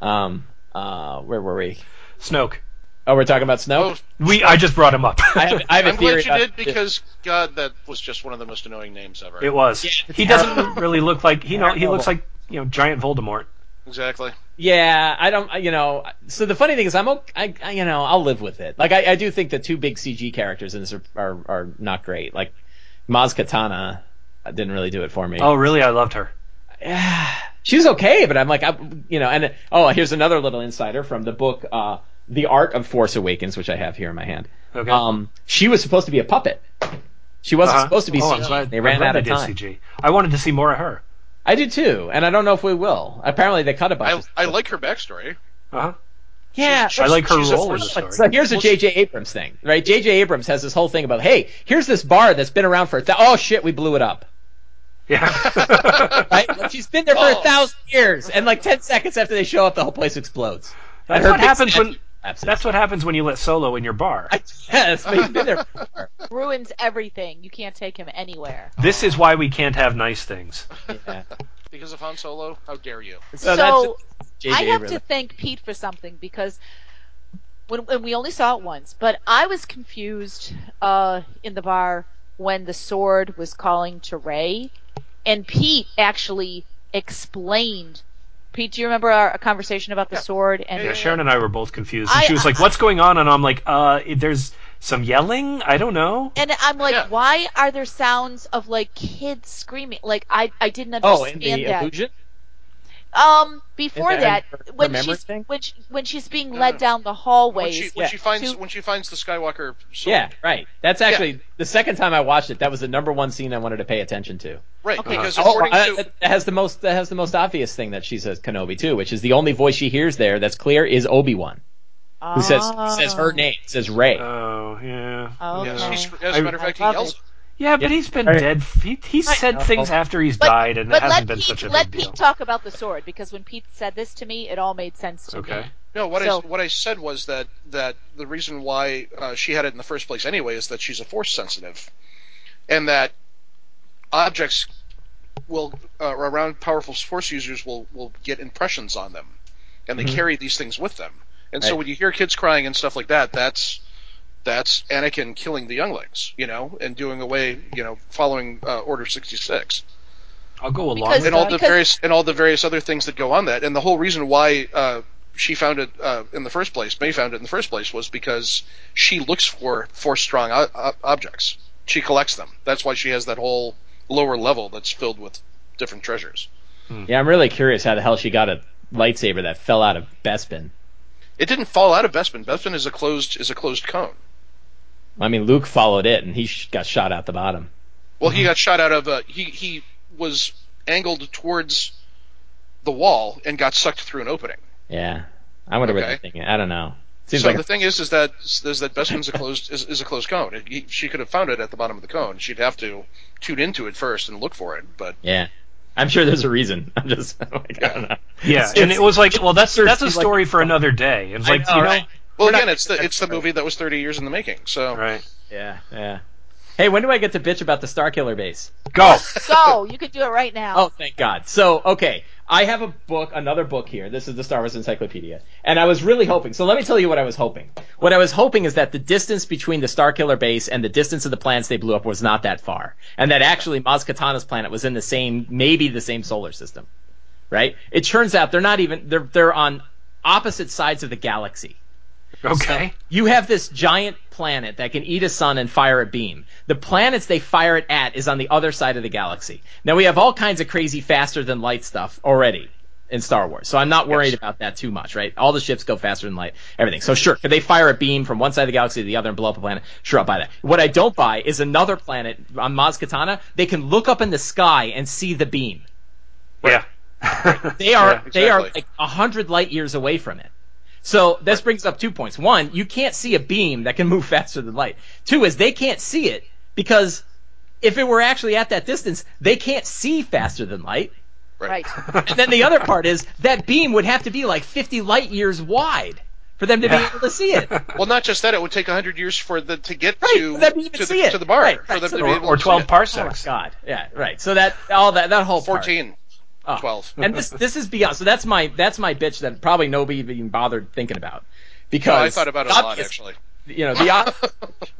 Where were we? Snoke. Oh, we're talking about Snoke. I just brought him up. I have a theory. I'm glad you did, because God, that was just one of the most annoying names ever. It was. Yeah, he doesn't really look like he looks like giant Voldemort. Exactly. Yeah, I don't. So the funny thing is, I'll live with it. Like I do think the two big CG characters in this are not great. Like Maz Kanata didn't really do it for me. Oh, really? I loved her. Yeah, she was okay, but I'm like, here's another little insider from the book, The Art of Force Awakens, which I have here in my hand. Okay. She was supposed to be a puppet. She wasn't supposed to be CG. They ran out of time. CG. I wanted to see more of her. I do too, and I don't know if we will. Apparently, they cut a bunch. I like her backstory. Yeah, I like her role in the story. So here's a J.J. Abrams thing, right? J.J. Abrams has this whole thing about, hey, here's this bar that's been around for oh shit, we blew it up. Yeah. Right? Like, she's been there for 1,000 years, and like 10 seconds after they show up, the whole place explodes. That's what happens when. That's what happens when you let Solo in your bar. Yes, but he's been there before. Ruins everything. You can't take him anywhere. This is why we can't have nice things. Yeah. Because of Han Solo? How dare you? So I have to thank Pete for something, because when we only saw it once, but I was confused in the bar when the sword was calling to Rey, and Pete actually explained. Pete, do you remember our conversation about the sword? And Sharon and I were both confused. And she was like, "What's going on?" And I'm like, there's some yelling. I don't know." And I'm like, "Why are there sounds of like kids screaming?" Like I didn't understand in the that. illusion? Before that, when she's being led down the hallways, when she finds the Skywalker sword. Yeah, right. That's actually the second time I watched it. That was the number one scene I wanted to pay attention to. Right, because it has the most obvious thing that she says Kenobi too, which is the only voice she hears there that's clear is Obi-Wan, who says her name, says Rey. Oh yeah. Oh, okay. As a matter of fact, he yells it. Yeah, but he's been dead. He said things after he's died, and it hasn't been such a big deal. Let Pete talk about the sword, because when Pete said this to me, it all made sense to me. No, what I said was that the reason why she had it in the first place anyway is that she's a force sensitive, and that objects will around powerful force users will get impressions on them, and they carry these things with them. And so when you hear kids crying and stuff like that, that's Anakin killing the younglings, and doing away, following Order 66. I'll go along with that. And all the various other things that go on that. And the whole reason why she found it in the first place, May found it in the first place, was because she looks for force-strong objects. She collects them. That's why she has that whole lower level that's filled with different treasures. Yeah, I'm really curious how the hell she got a lightsaber that fell out of Bespin. It didn't fall out of Bespin. Bespin is a closed cone. I mean, Luke followed it, and he got shot out the bottom. Well, he got shot out of he was angled towards the wall and got sucked through an opening. Yeah, I wonder what they're thinking. I don't know. The thing is that Bespin's is a closed cone. She could have found it at the bottom of the cone. She'd have to tune into it first and look for it. But yeah, I'm sure there's a reason. I'm just I don't know. Yeah, and it was like, well, that's a story for another day. It's like, right? Well, again, it's the movie that was 30 years in the making. So right. Yeah. Hey, when do I get to bitch about the Starkiller base? Go. You could do it right now. Oh, thank God. So, okay, I have another book here. This is the Star Wars Encyclopedia. And I was really hoping, so let me tell you what I was hoping. What I was hoping is that the distance between the Starkiller base and the distance of the planets they blew up was not that far. And that actually Maz Kanata's planet was in maybe the same solar system. Right? It turns out they're on opposite sides of the galaxy. Okay. So you have this giant planet that can eat a sun and fire a beam. The planets they fire it at is on the other side of the galaxy. Now we have all kinds of crazy faster than light stuff already. in Star Wars. So I'm not worried about that too much, right? All the ships go faster than light, everything. So sure, could they fire a beam from one side of the galaxy to the other and blow up a planet? Sure, I'll buy that. What I don't buy is another planet on Maz Kanata. They can look up in the sky and see the beam. Yeah. They are like 100 light years away from it. So this brings up 2 points. One, you can't see a beam that can move faster than light. Two is they can't see it because if it were actually at that distance, they can't see faster than light. Right. And then the other part is that beam would have to be like 50 light years wide for them to be able to see it. Well, not just that, it would take 100 years to get to the bar. Right. For them So to be able or to 12 see it. parsecs. Oh, God. Yeah, right. So that whole part. 14. 12. And this is beyond. So that's my bitch that probably nobody even bothered thinking about. Because I thought about it a lot, actually. You know, the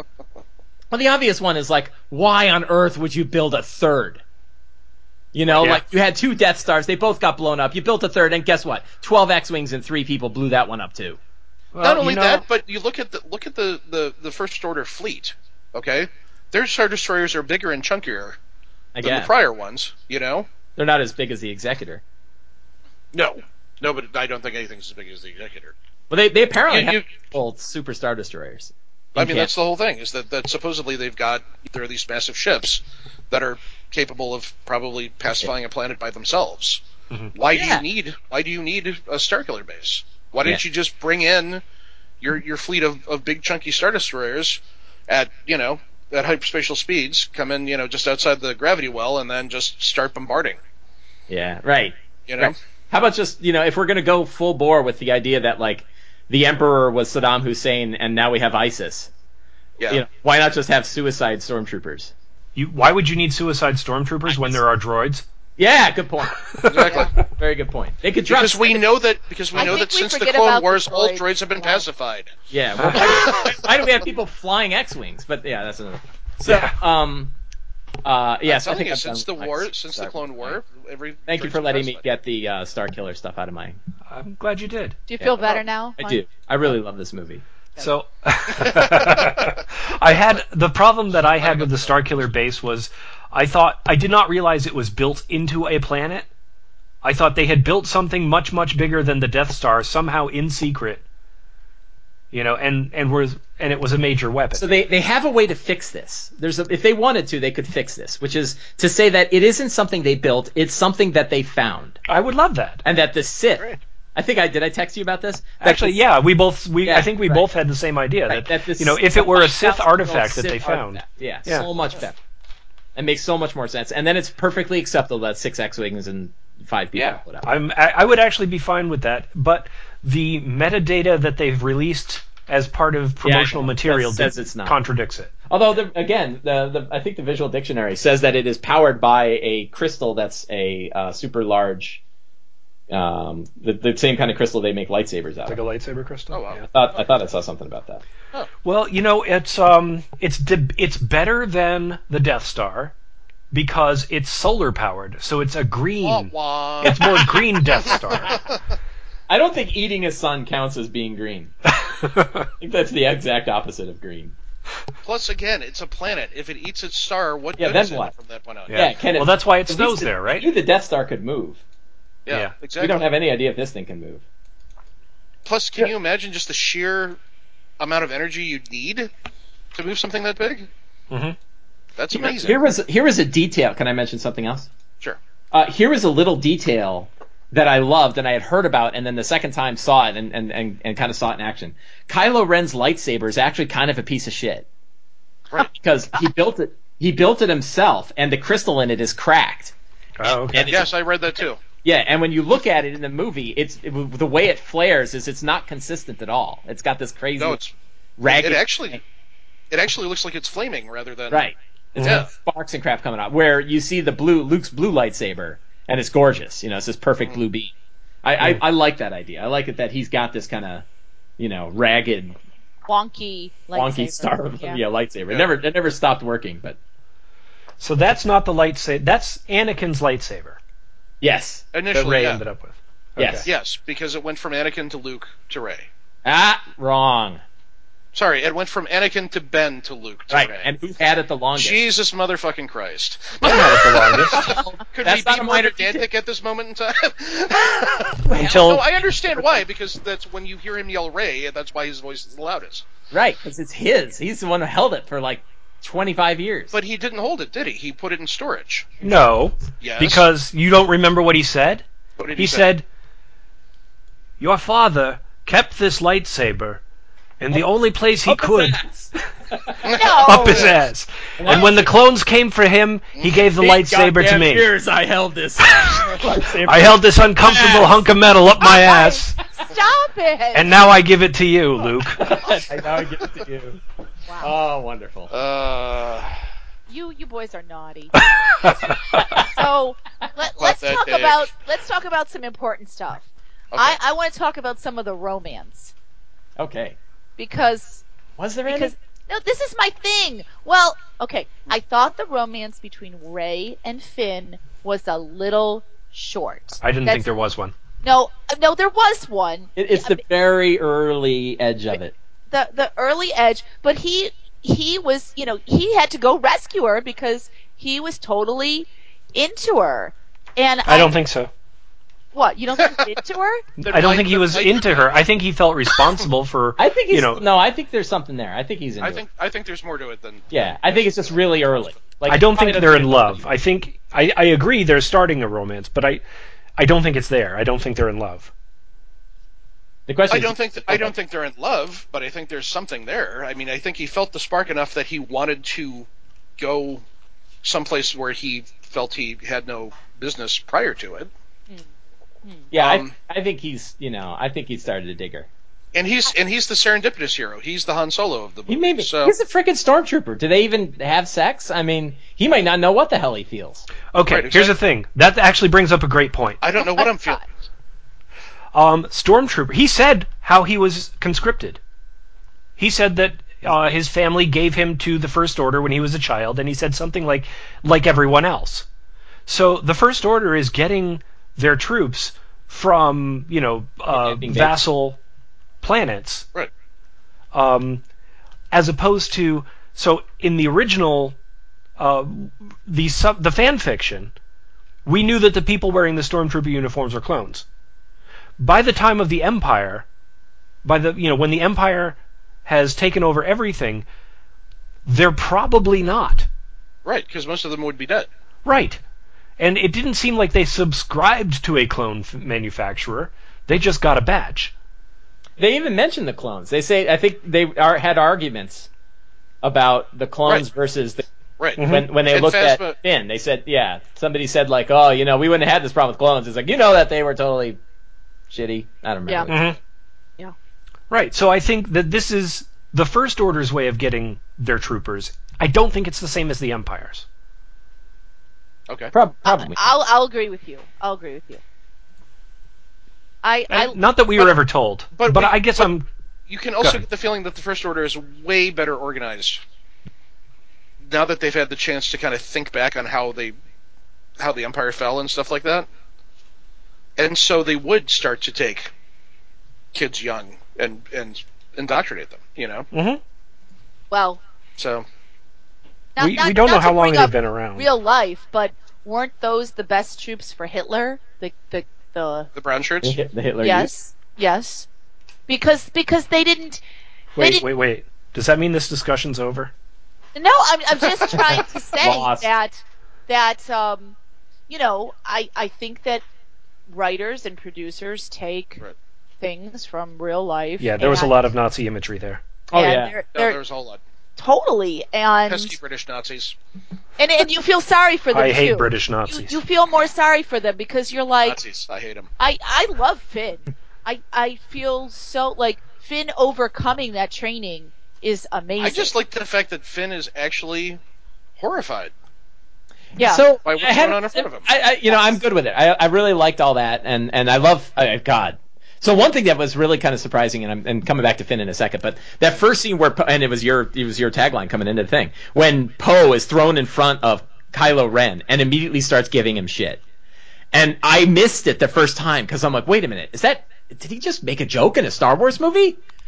obvious one is like, why on earth would you build a third? You know, like you had 2 Death Stars, they both got blown up. You built a third, and guess what? 12 X-wings and 3 people blew that one up too. Well, not only that, but you look at the First Order fleet. Okay, their Star Destroyers are bigger and chunkier than the prior ones. You know, they're not as big as the Executor. No, but I don't think anything's as big as the Executor. Well, they apparently have old Super Star Destroyers. I mean, that's the whole thing, is that supposedly there are these massive ships that are capable of probably pacifying a planet by themselves. Mm-hmm. Why do you need a Starkiller base? Why didn't you just bring in your fleet of big chunky Star Destroyers at hyperspatial speeds, come in, just outside the gravity well, and then just start bombarding? Yeah, right. Right. How about just, if we're going to go full bore with the idea that, like, the Emperor was Saddam Hussein and now we have ISIS. Yeah. Why not just have suicide stormtroopers? Why would you need suicide stormtroopers when there are droids? Yeah, good point. Exactly. Yeah, very good point. They could drop. Because we know that since the Clone Wars, all droids have been pacified. Yeah. Well, why do we have people flying X-wings? But yeah, that's another. So, so I think since the Clone War, Thank you for letting me get the Starkiller stuff out of my. I'm glad you did. Do you feel better now? I do. I really love this movie. So, the problem that I had with the Starkiller base was I did not realize it was built into a planet. I thought they had built something much, much bigger than the Death Star somehow in secret. And it was a major weapon. So they have a way to fix this. If they wanted to, they could fix this, which is to say that it isn't something they built, it's something that they found. I would love that. And that the Sith. Right. Did I text you about this? Actually, yeah, I think we both had the same idea that if it were a Sith artifact that they found. Yeah, so much better. It makes so much more sense. And then it's perfectly acceptable that 6 X-Wings and 5 people. Yeah, whatever. I would actually be fine with that. But the metadata that they've released as part of promotional material contradicts it. Although, I think the Visual Dictionary says that it is powered by a crystal that's a super large, the same kind of crystal they make lightsabers out of. Like a lightsaber crystal? Oh, wow. Yeah. I thought I saw something about that. Oh. Well, it's better than the Death Star because it's solar powered, so it's a green. Wah, wah. It's more green Death Star. I don't think eating a sun counts as being green. I think that's the exact opposite of green. Plus, again, it's a planet. If it eats its star, what good is it from that point on? Yeah, that's why it snows there, right? You knew the Death Star could move. Yeah, exactly. We don't have any idea if this thing can move. Plus, can you imagine just the sheer amount of energy you'd need to move something that big? Mm-hmm. That's amazing. Here was a detail. Can I mention something else? Sure. Here was a little detail that I loved and I had heard about, and then the second time saw it and kind of saw it in action. Kylo Ren's lightsaber is actually kind of a piece of shit. Right. Because he built it himself, and the crystal in it is cracked. Oh, okay. Yes, I read that too. Yeah, and when you look at it in the movie, the way it flares is it's not consistent at all. It's got this crazy ragged. It actually looks like it's flaming rather than right. It's got sparks and crap coming out. Where you see Luke's blue lightsaber, and it's gorgeous. It's this perfect blue beam. I like that idea. I like it that he's got this kind of ragged, wonky star lightsaber. Yeah. It never stopped working. But so that's not the lightsaber. That's Anakin's lightsaber. Yes, initially that Rey ended up with. Okay. Yes, because it went from Anakin to Luke to Rey. Wrong. Sorry, it went from Anakin to Ben to Luke to Right, Rey. and who had it the longest? Jesus motherfucking Christ. Ben had it the longest. Could That's we not be a more minor pedantic at this moment in time? Until No, I understand why, because that's when you hear him yell Rey, that's why his voice is the loudest. Right, because it's his. He's the one who held it for like 25 years. But he didn't hold it, did he? He put it in storage. no, Yes. because you don't remember what he said. What did He say? said, "Your father kept this lightsaber in the only place he could." Up his ass. And when the clones came for him, he gave the lightsaber to me. Years I held this lightsaber. I held this uncomfortable hunk of metal up my ass, Stop it! and now I give it to you, Luke. I now give it to you. Wow. Oh, wonderful. You boys are naughty. So let's talk about some important stuff. Okay. I want to talk about some of the romance Okay. because Was there any? no, this is my thing. Well, okay, I thought the romance between Rey and Finn was a little short. I didn't think there was one. No, there was one. It's the very early edge of it. The early edge, but he was, he had to go rescue her because he was totally into her. And I don't think so. What? You don't think he's into her? I don't think he was into her. I think he felt responsible for. I think he's no. I think there's something there. I think he's into it. I think there's more to it than. Yeah, I think it's just really early. Like I don't think they're in love. I I think I agree they're starting a romance, but I don't think it's there. I don't think they're in love. The question. I don't think they're in love, but I think there's something there. I mean, I think he felt the spark enough that he wanted to go someplace where he felt he had no business prior to it. Yeah, I think he's. I think he started to dig her. And he's the serendipitous hero. He's the Han Solo of the movie. He's a freaking stormtrooper. Do they even have sex? I mean, he might not know what the hell he feels. Okay, Right, exactly. Here's the thing. That actually brings up a great point. I don't know what I'm feeling. Stormtrooper. He said how he was conscripted. He said that his family gave him to the First Order when he was a child, and he said something like everyone else. So the First Order is getting their troops from vassal planets, Right. As opposed to in the original the fan fiction, we knew that the people wearing the Stormtrooper uniforms were clones. By the time of the Empire, when the Empire has taken over everything, they're probably not. Right, because most of them would be dead. Right. And it didn't seem like they subscribed to a clone manufacturer. They just got a badge. They even mentioned the clones. They say, I think they had arguments about the clones versus the. Right. When they looked at Finn, they said, somebody said like, oh, we wouldn't have had this problem with clones. It's like, that they were totally shitty. I don't remember. Yeah. Yeah. Right. So I think that this is the First Order's way of getting their troopers. I don't think it's the same as the Empire's. Okay. Probably. I'll agree with you. Not that we were ever told, but I guess I'm. You can also get the feeling that the First Order is way better organized now that they've had the chance to kind of think back on how the Empire fell and stuff like that, and so they would start to take kids young and indoctrinate them. Mm-hmm. Well. So. We don't know how long they've been around. Real life, but weren't those the best troops for Hitler? The brown shirts? The Hitler. Yes. Yes. Because they didn't. Wait. Does that mean this discussion's over? No, I'm just trying to say that I think that writers and producers take things from real life. Yeah, there was a lot of Nazi imagery there. Oh yeah, there was a whole lot. Totally, and pesky British Nazis. And you feel sorry for them. I hate too. British Nazis. You feel more sorry for them because you're like Nazis. I hate them. I love Finn. I feel so like Finn overcoming that training is amazing. I just like the fact that Finn is actually horrified. Yeah. So by what's going on in front of him. I'm good with it. I really liked all that, and I love God. So one thing that was really kind of surprising, and I'm coming back to Finn in a second, but that first scene where and it was your tagline coming into the thing when Poe is thrown in front of Kylo Ren and immediately starts giving him shit, and I missed it the first time because I'm like, wait a minute, did he just make a joke in a Star Wars movie?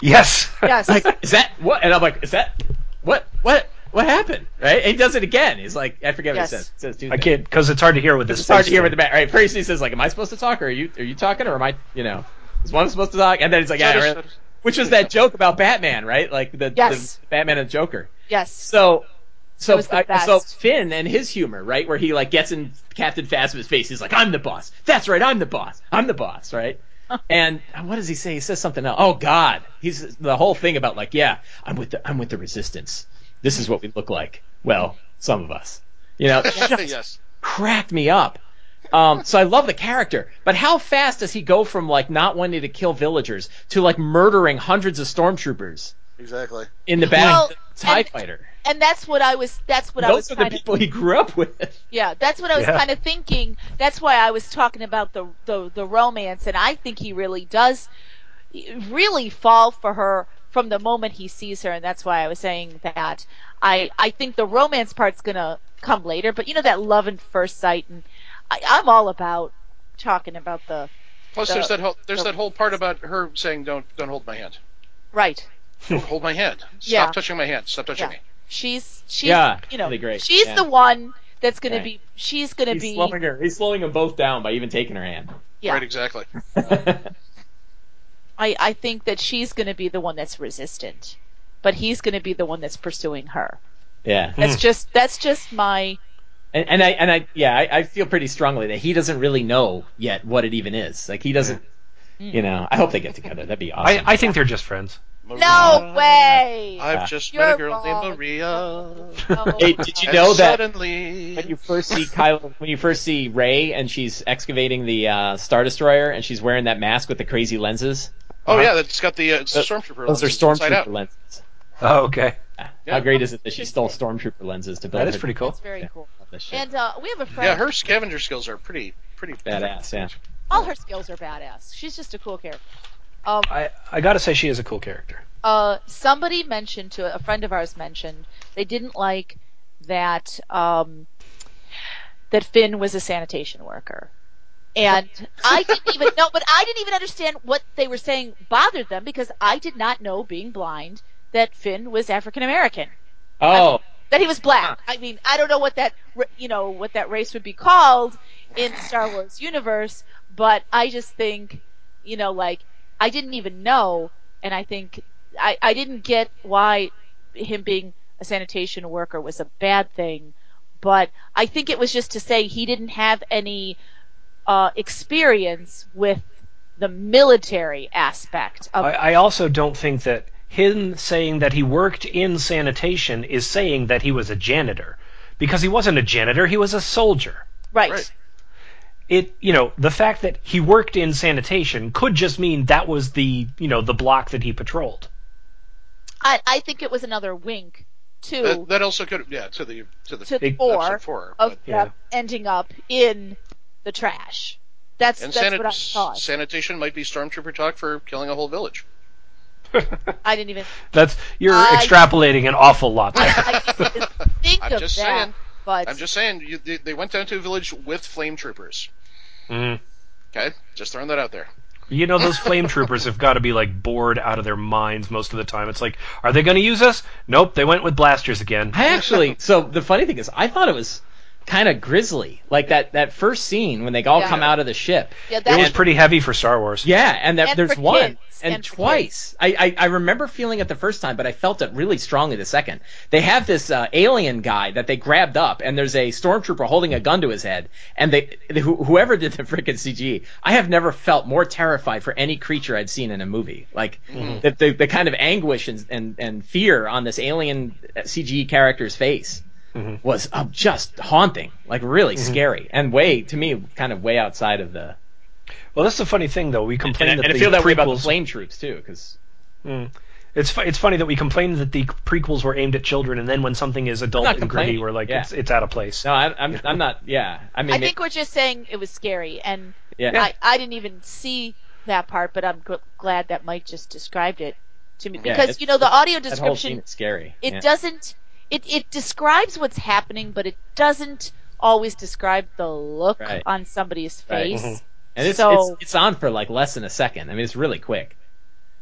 Yes. Yes. Like, is that what? And I'm like, is that what happened? Right? And he does it again. He's like, I forget what he says. He says two I things. can't, because it's hard to hear with this. It's hard to hear with the back. Right? First he says like, am I supposed to talk, or are you talking, or am I? Is one supposed to talk? And then he's like, yeah, really? Which was that joke about Batman, right? Like the Batman and Joker. Yes. So best. Finn and his humor, right, where he like gets in Captain Phasma's face. He's like, I'm the boss. That's right, I'm the boss. I'm the boss, right? And what does he say? He says something else. Oh God, he's the whole thing about like, yeah, I'm with the Resistance. This is what we look like. Well, some of us, Yes. cracked me up. So I love the character, but how fast does he go from like not wanting to kill villagers to like murdering hundreds of stormtroopers? Exactly. In the back of the TIE fighter. And that's what I was. Those are the people he grew up with. Yeah, that's what I was kind of thinking. That's why I was talking about the romance, and I think he really does really fall for her from the moment he sees her, and that's why I was saying that I think the romance part's gonna come later, but that love at first sight, and I'm all about talking about the. Plus, there's that whole part about her saying, "Don't hold my hand." Right. Don't hold my hand. Stop touching my hand. Stop touching me. She's really great. She's the one that's going to be. She's going to be. He's slowing them both down by even taking her hand. Yeah. Right. Exactly. I think that she's going to be the one that's resistant, but he's going to be the one that's pursuing her. Yeah. That's just my. And I feel pretty strongly that he doesn't really know yet what it even is. Like he doesn't. I hope they get together. That'd be awesome. I think they're just friends. Maria, no way! I've just met a girl named Maria. No. Hey, did you know that suddenly... when you first see Rey and she's excavating the Star Destroyer and she's wearing that mask with the crazy lenses? Oh yeah, that's got the stormtrooper lenses. Those are stormtrooper lenses. Oh, okay. How great is it that she stole stormtrooper lenses to build? That is pretty cool. That's very cool. And we have a friend. Yeah, her scavenger skills are pretty badass. Yeah. All her skills are badass. She's just a cool character. I gotta say she is a cool character. Somebody mentioned a friend of ours mentioned they didn't like that that Finn was a sanitation worker, and I didn't even know, but I didn't even understand what they were saying bothered them because I did not know, being blind, that Finn was African American. Oh. That he was black. I mean, I don't know what that race would be called in the Star Wars universe, but I just think, I didn't even know, and I think I didn't get why him being a sanitation worker was a bad thing, but I think it was just to say he didn't have any experience with the military aspect of it. I also don't think that him saying that he worked in sanitation is saying that he was a janitor, because he wasn't a janitor, he was a soldier. Right. The fact that he worked in sanitation could just mean that was the block that he patrolled. I think it was another wink to that also could to the four of them ending up in the trash. That's what I thought. Sanitation might be stormtrooper talk for killing a whole village. I didn't even. You're extrapolating an awful lot there. I didn't even think I'm of just that. saying. But I'm just saying they went down to a village with flame troopers. Okay, just throwing that out there. Those flame troopers have got to be like bored out of their minds most of the time. It's like, are they going to use us? Nope, they went with blasters again. So the funny thing is, I thought it was kind of grisly, like that first scene when they all come out of the ship. Yeah, it was pretty heavy for Star Wars. Yeah, and there's one. Kids. And twice. I remember feeling it the first time, but I felt it really strongly the second. They have this alien guy that they grabbed up, and there's a stormtrooper holding a gun to his head, and whoever did the frickin' CG, I have never felt more terrified for any creature I'd seen in a movie. Like, the kind of anguish and fear on this alien CG character's face was just haunting, like really scary, and to me, kind of way outside of the... Well, that's the funny thing, though. We complain that I feel that way about the flame troops too, because it's funny that we complain that the prequels were aimed at children, and then when something is adult and gritty, we're like, it's out of place. No, I'm not. Yeah, I mean, I think we're just saying it was scary, and I didn't even see that part, but I'm glad that Mike just described it to me because the audio description, that whole scene is scary. It doesn't. It describes what's happening, but it doesn't always describe the look on somebody's face. And it's on for like less than a second. I mean, it's really quick.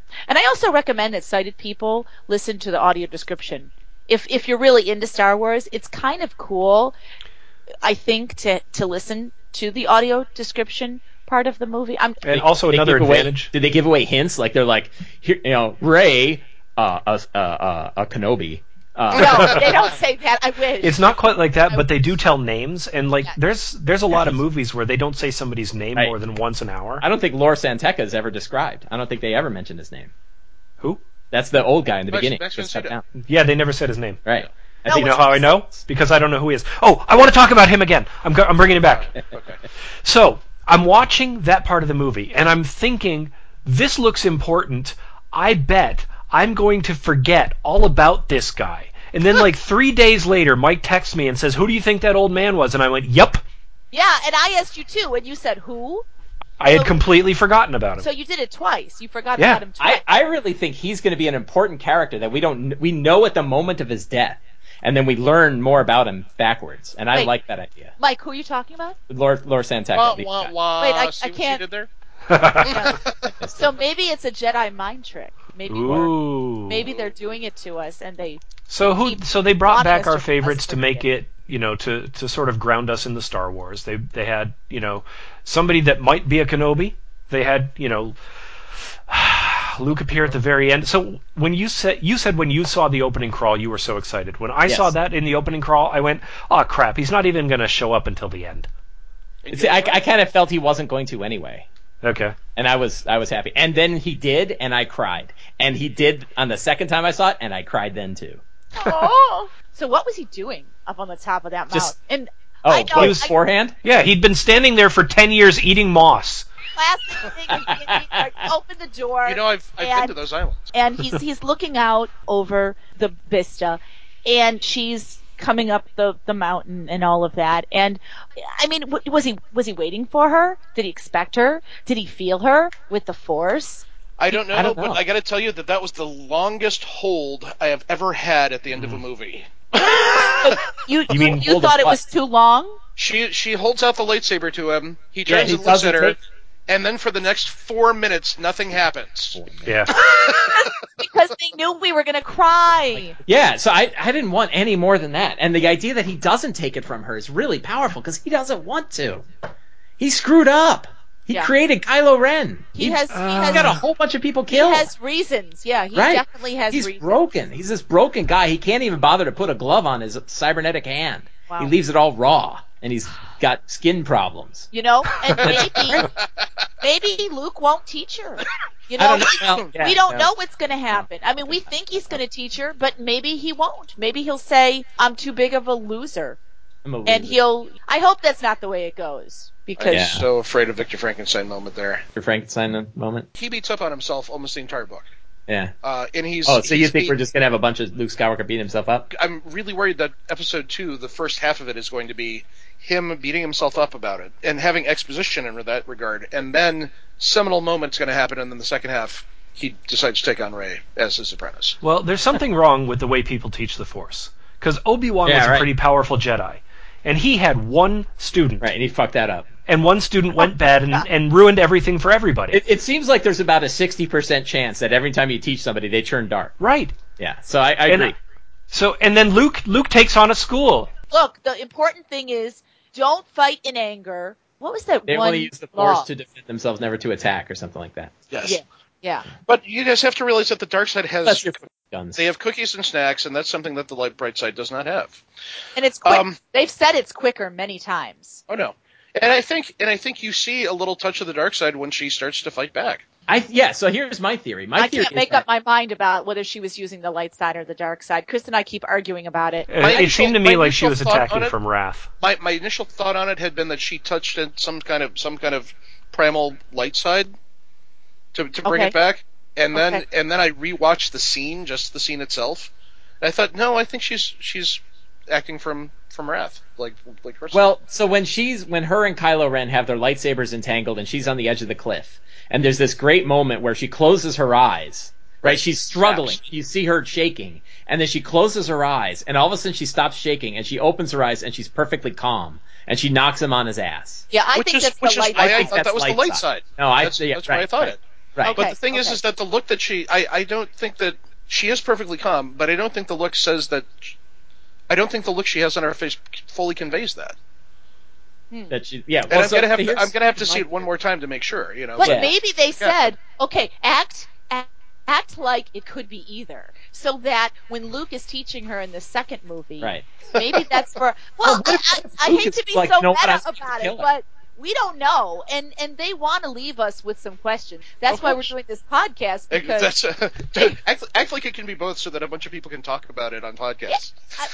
And I also recommend that sighted people listen to the audio description. If you're really into Star Wars, it's kind of cool, I think, to listen to the audio description part of the movie. And also another advantage. Did they give away hints? Like they're like, here, Rey, a Kenobi. No, they don't say that. I wish. It's not quite like that, but they do tell names, and there's a lot of movies where they don't say somebody's name more than once an hour. I don't think Lor San Tekka is ever described. I don't think they ever mentioned his name. Who? That's the old guy in the beginning. Yeah, they never said his name. Right. You know how I know? Because I don't know who he is. Oh, I want to talk about him again. I'm bringing it back. Okay. So, I'm watching that part of the movie, and I'm thinking, this looks important. I bet I'm going to forget all about this guy. And then 3 days later, Mike texts me and says, who do you think that old man was? And I went, yep. Yeah, and I asked you too, and you said who? I had completely forgotten about him. So you did it twice. You forgot about him twice. I really think he's going to be an important character that we know at the moment of his death, and then we learn more about him backwards. And I like that idea. Mike, who are you talking about? Lor San Tekka. Wait, I can't. What you did there? So maybe it's a Jedi mind trick. Maybe they're doing it to us, and they. So they brought back our favorites to make it, to sort of ground us in the Star Wars. They had, somebody that might be a Kenobi. They had, Luke appear at the very end. So when you said when you saw the opening crawl, you were so excited. When I saw that in the opening crawl, I went, oh crap, he's not even going to show up until the end. See, I kind of felt he wasn't going to anyway. Okay. And I was happy. And then he did, and I cried. And he did on the second time I saw it, and I cried then too. Oh. So what was he doing up on the top of that mountain? He was forehand? Yeah, he'd been standing there for 10 years eating moss. Classic thing. He opened the door. I've been to those islands. And he's looking out over the vista, and she's coming up the mountain and all of that. And I mean, was he waiting for her? Did he expect her? Did he feel her with the Force? I don't know, but I got to tell you that was the longest hold I have ever had at the end of a movie. You thought it was too long? She holds out the lightsaber to him. He turns and looks at her. And then for the next 4 minutes, nothing happens. Yeah. Because they knew we were going to cry. Yeah, so I didn't want any more than that. And the idea that he doesn't take it from her is really powerful because he doesn't want to. He screwed up. He created Kylo Ren. He has got a whole bunch of people killed. He has reasons. Yeah, he definitely has reasons. He's broken. He's this broken guy. He can't even bother to put a glove on his cybernetic hand. Wow. He leaves it all raw, and he's got skin problems. And maybe Luke won't teach her. We don't know what's going to happen. I mean, we think he's going to teach her, but maybe he won't. Maybe he'll say, I'm too big of a loser. And I hope that's not the way it goes. Because I'm so afraid of Victor Frankenstein moment there. Victor Frankenstein moment? He beats up on himself almost the entire book. Yeah. And so you think we're just going to have a bunch of Luke Skywalker beating himself up? I'm really worried that episode 2, the first half of it, is going to be him beating himself up about it and having exposition in that regard. And then seminal moment's going to happen, and then the second half, he decides to take on Rey as his apprentice. Well, there's something wrong with the way people teach the Force. Because Obi-Wan was a pretty powerful Jedi. And he had one student. Right, and he fucked that up. And one student went bad and ruined everything for everybody. It seems like there's about a 60% chance that every time you teach somebody, they turn dark. Right. Yeah, so I agree. And then Luke takes on a school. Look, the important thing is, don't fight in anger. What was that they one want to use the Force to defend themselves, never to attack, or something like that. Yes. Yeah. But you guys have to realize that the dark side has... guns. They have cookies and snacks, and that's something that the bright side does not have. And it's quick. They've said it's quicker many times. Oh no. And I think you see a little touch of the dark side when she starts to fight back. So here's my theory. I can't make up my mind about whether she was using the light side or the dark side. Chris and I keep arguing about it. It seemed to me like she was attacking from wrath. My initial thought on it had been that she touched some kind of primal light side to bring it back. And then I rewatched the scene, just the scene itself. And I thought, no, I think she's acting from wrath, like herself. Well, so when her and Kylo Ren have their lightsabers entangled, and she's on the edge of the cliff, and there's this great moment where she closes her eyes. Right, she's struggling. You see her shaking, and then she closes her eyes, and all of a sudden she stops shaking, and she opens her eyes, and she's perfectly calm, and she knocks him on his ass. Yeah, I think that's the light side. I thought that was the light side. No, that's why I thought it. Right. Okay. But the thing is that the look that I don't think that she is perfectly calm, but I don't think the look says that. I don't think the look she has on her face fully conveys that. That she, yeah. And Well, I'm gonna have to see it one more time to make sure. But Yeah. maybe they said, okay, act like it could be either, so that when Luke is teaching her in the second movie, right. maybe that's for. Well, I hate to be so meta about it, but we don't know, and they want to leave us with some questions. That's why we're doing this podcast, because act like it can be both, so that a bunch of people can talk about it on podcasts.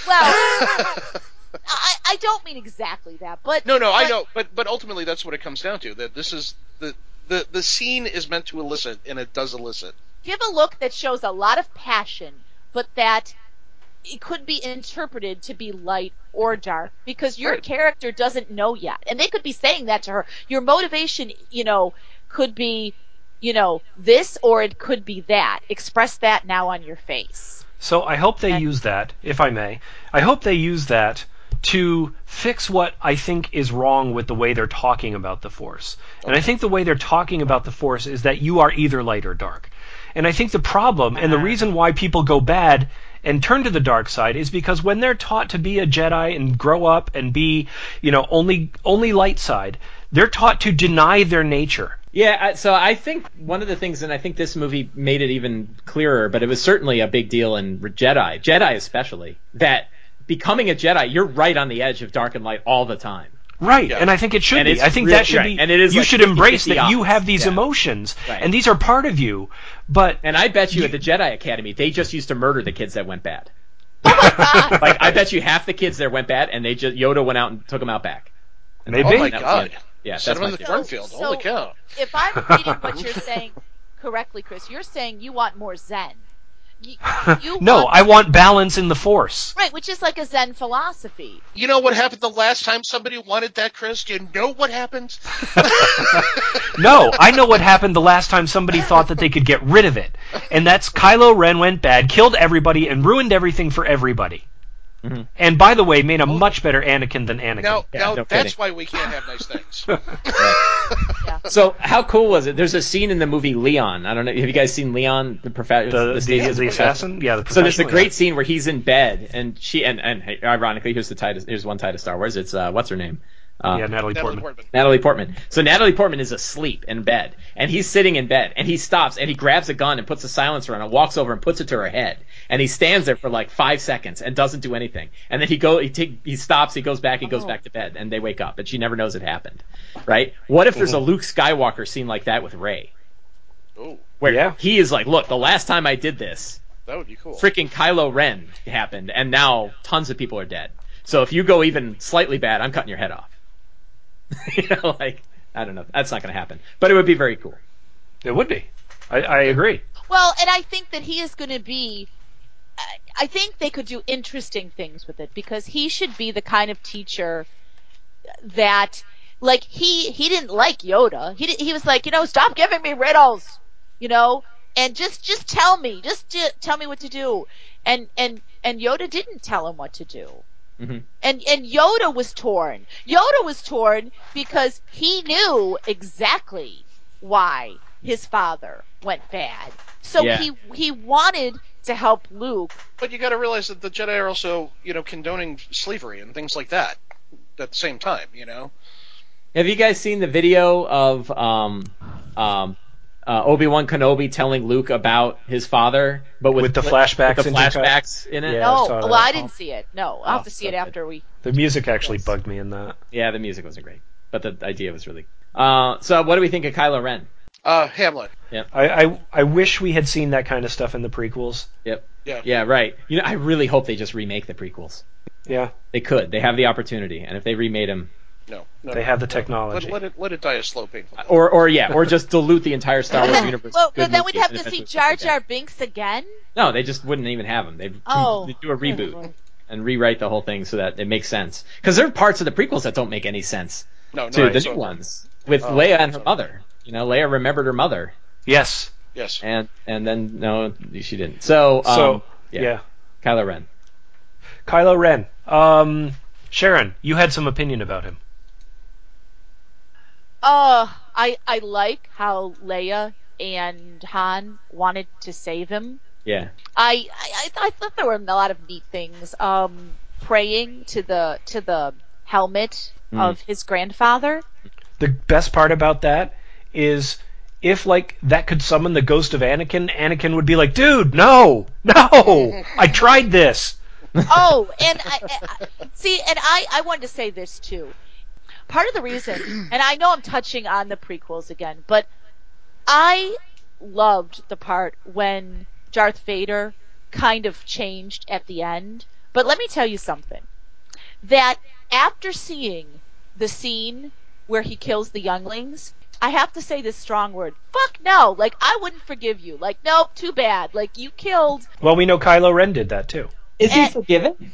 I don't mean exactly that, but no, I know, but ultimately that's what it comes down to. That this is the scene is meant to elicit, and it does elicit. Give a look that shows a lot of passion, but that it could be interpreted to be light or dark, because your character doesn't know yet. And they could be saying that to her. Your motivation, could be, this, or it could be that. Express that now on your face. So I hope they use that, if I may. I hope they use that to fix what I think is wrong with the way they're talking about the Force. And I think the way they're talking about the Force is that you are either light or dark. And I think the problem, and the reason why people go bad and turn to the dark side, is because when they're taught to be a Jedi and grow up and be, only light side, they're taught to deny their nature. Yeah, so I think one of the things, and I think this movie made it even clearer, but it was certainly a big deal in Jedi especially, that becoming a Jedi, you're right on the edge of dark and light all the time. Right, and I think it should be. I think that should be. And it is you should embrace that you have these emotions, and these are part of you. And I bet you at the Jedi Academy, they just used to murder the kids that went bad. Like, I bet you half the kids there went bad, and Yoda went out and took them out back. Maybe. Oh my God! Yeah, set them in the cornfield. Holy cow! If I'm reading what you're saying correctly, Chris, you're saying you want more Zen. I want balance in the Force. Right, which is like a Zen philosophy. You know what happened the last time somebody wanted that, Chris? Do you know what happened? No, I know what happened the last time somebody thought that they could get rid of it. And that's Kylo Ren went bad, killed everybody, and ruined everything for everybody. Mm-hmm. And by the way, made a much better Anakin than Anakin. Now that's why we can't have nice things. Yeah. So how cool was it? There's a scene in the movie Leon. I don't know. Have you guys seen Leon, the assassin? Yeah. So there's a great scene where he's in bed, and ironically, here's one tie to Star Wars. It's what's her name? Natalie Portman. Natalie Portman. So Natalie Portman is asleep in bed, and he's sitting in bed, and he stops, and he grabs a gun and puts a silencer on, and walks over and puts it to her head, and he stands there for like 5 seconds and doesn't do anything, and then he stops, he goes back to bed, and they wake up, but she never knows it happened, right? What if there's a Luke Skywalker scene like that with Rey? Oh, where he is like, look, the last time I did this, that would be cool. Freaking Kylo Ren happened, and now tons of people are dead. So if you go even slightly bad, I'm cutting your head off. I don't know. That's not going to happen. But it would be very cool. It would be. I agree. Well, and I think that he is going to be... I think they could do interesting things with it, because he should be the kind of teacher that... Like, he didn't like Yoda. He was like, stop giving me riddles, and just tell me. Just tell me what to do. And Yoda didn't tell him what to do. Mm-hmm. And Yoda was torn. Yoda was torn because he knew exactly why his father went bad. So he wanted to help Luke. But you got to realize that the Jedi are also, condoning slavery and things like that at the same time, Have you guys seen the video of Obi-Wan Kenobi telling Luke about his father, but with the flashbacks, in it? Yeah, no, I didn't see it. No, I'll have to see it after we. The music actually bugged me in that. Yeah, the music wasn't great, but the idea was really. So, what do we think of Kylo Ren? Hamlet. Yep. I wish we had seen that kind of stuff in the prequels. Yep. Yeah, right. I really hope they just remake the prequels. Yeah. They could. They have the opportunity, and if they remade them. No, they have the technology. Let it die a slow painful. Or just dilute the entire Star Wars universe. Well, then we'd have to see Jar Jar Binks again. No, they just wouldn't even have him. They'd do a reboot and rewrite the whole thing so that it makes sense. Because there are parts of the prequels that don't make any sense. No, the new ones with Leia and her mother. Leia remembered her mother. Yes. And then no, she didn't. So yeah. Kylo Ren. Sharon, you had some opinion about him. I like how Leia and Han wanted to save him. Yeah. I thought there were a lot of neat things. Praying to the helmet of his grandfather. The best part about that is if like that could summon the ghost of Anakin, Anakin would be like, "Dude, no, I tried this." Oh, and I wanted to say this too. Part of the reason, and I know I'm touching on the prequels again, but I loved the part when Darth Vader kind of changed at the end. But let me tell you something. That after seeing the scene where he kills the younglings, I have to say this strong word. Fuck no. Like, I wouldn't forgive you. Like, nope, too bad. Like, you killed... Well, we know Kylo Ren did that too. Is he forgiven?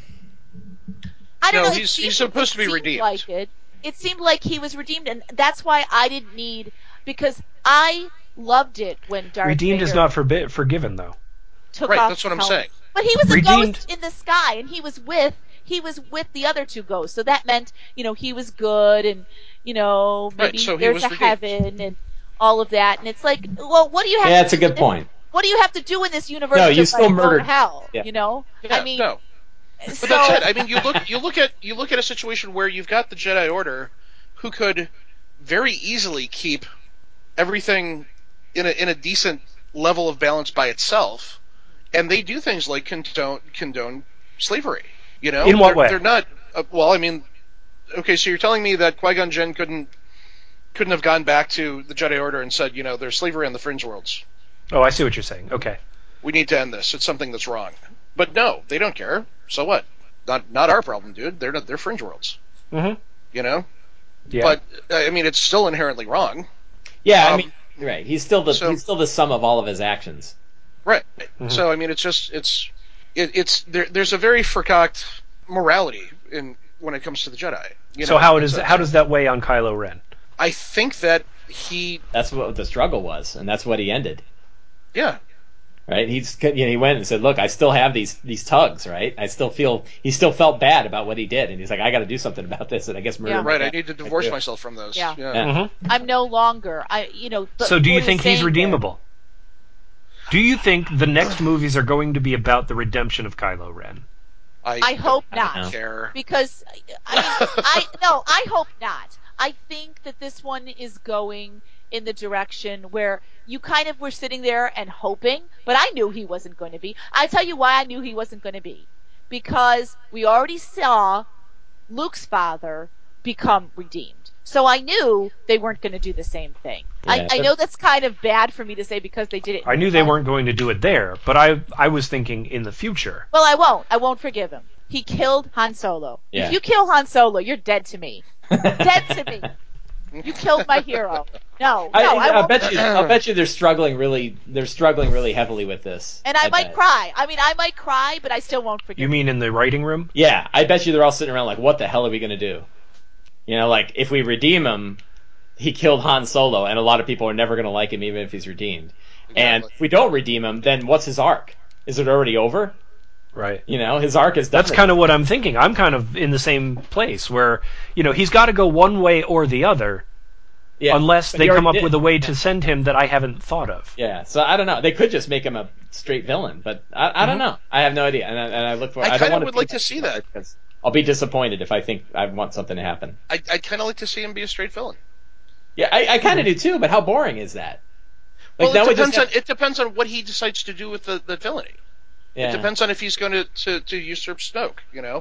I don't know. He's supposed to be redeemed. Like it seemed like he was redeemed, and that's why I didn't need... Because I loved it when Darth Redeemed Vader is not forgiven, though. Took right, off that's what I'm helmet. saying. But he was a Redeemed. ghost in the sky, and he was with the other two ghosts. So that meant, he was good, and maybe so there's a heaven and all of that. And it's like, well, what do you have? Yeah, to that's a good point. What do you have to do in this universe? No, to, you still murdered. Go to hell. Yeah. Yeah, I mean, no. But that's it. I mean, you look at a situation where you've got the Jedi Order, who could very easily keep everything in a decent level of balance by itself, and they do things like condone slavery. In what way? They're not. Well, I mean, okay, so you're telling me that Qui-Gon Jinn couldn't have gone back to the Jedi Order and said, there's slavery on the fringe worlds. Oh, I see what you're saying. Okay. We need to end this. It's something that's wrong. But no, they don't care. So what? Not our problem, dude. They're fringe worlds. Mm-hmm. Yeah. But I mean, it's still inherently wrong. Yeah, I mean, right. He's still the sum of all of his actions. Right. Mm-hmm. So I mean, there's a very forcocked morality when it comes to the Jedi. So how does that weigh on Kylo Ren? I think that that's what the struggle was, and that's what he ended. Yeah. Right. He went and said, "Look, I still have these tugs. Right. He still felt bad about what he did, and he's like, I got to do something about this. And I guess murder. Yeah. Right. I need to divorce myself from those. Yeah. Mm-hmm. I'm no longer. So do you think he's redeemable? Do you think the next movies are going to be about the redemption of Kylo Ren? I hope not. I don't care. Because I hope not. I think that this one is going in the direction where you kind of were sitting there and hoping, but I knew he wasn't going to be. I tell you why I knew he wasn't going to be. Because we already saw Luke's father become redeemed. So I knew they weren't going to do the same thing. Yeah, I know that's kind of bad for me to say because they did it. I knew they weren't going to do it there, but I was thinking in the future. Well, I won't. I won't forgive him. He killed Han Solo. Yeah. If you kill Han Solo, you're dead to me. Dead to me. You killed my hero. No, I bet you they're struggling really heavily with this. And I might cry. I mean, I might cry, but I still won't forgive. You mean in the writing room? Yeah, I bet you they're all sitting around like, what the hell are we going to do? Like, if we redeem him, he killed Han Solo, and a lot of people are never going to like him even if he's redeemed. Exactly. And if we don't redeem him, then what's his arc? Is it already over? Right. His arc is done. That's kind of what I'm thinking. I'm kind of in the same place where, he's got to go one way or the other. Yeah, unless they come up with a way to send him that I haven't thought of. Yeah, so I don't know. They could just make him a straight villain, but I don't know. I have no idea, and I look for. I kind of would like to see that. Because I'll be disappointed if I think I want something to happen. I kind of like to see him be a straight villain. Yeah, I kind of do too, but how boring is that? Like, well, it depends on what he decides to do with the villainy. Yeah. It depends on if he's going to usurp Snoke,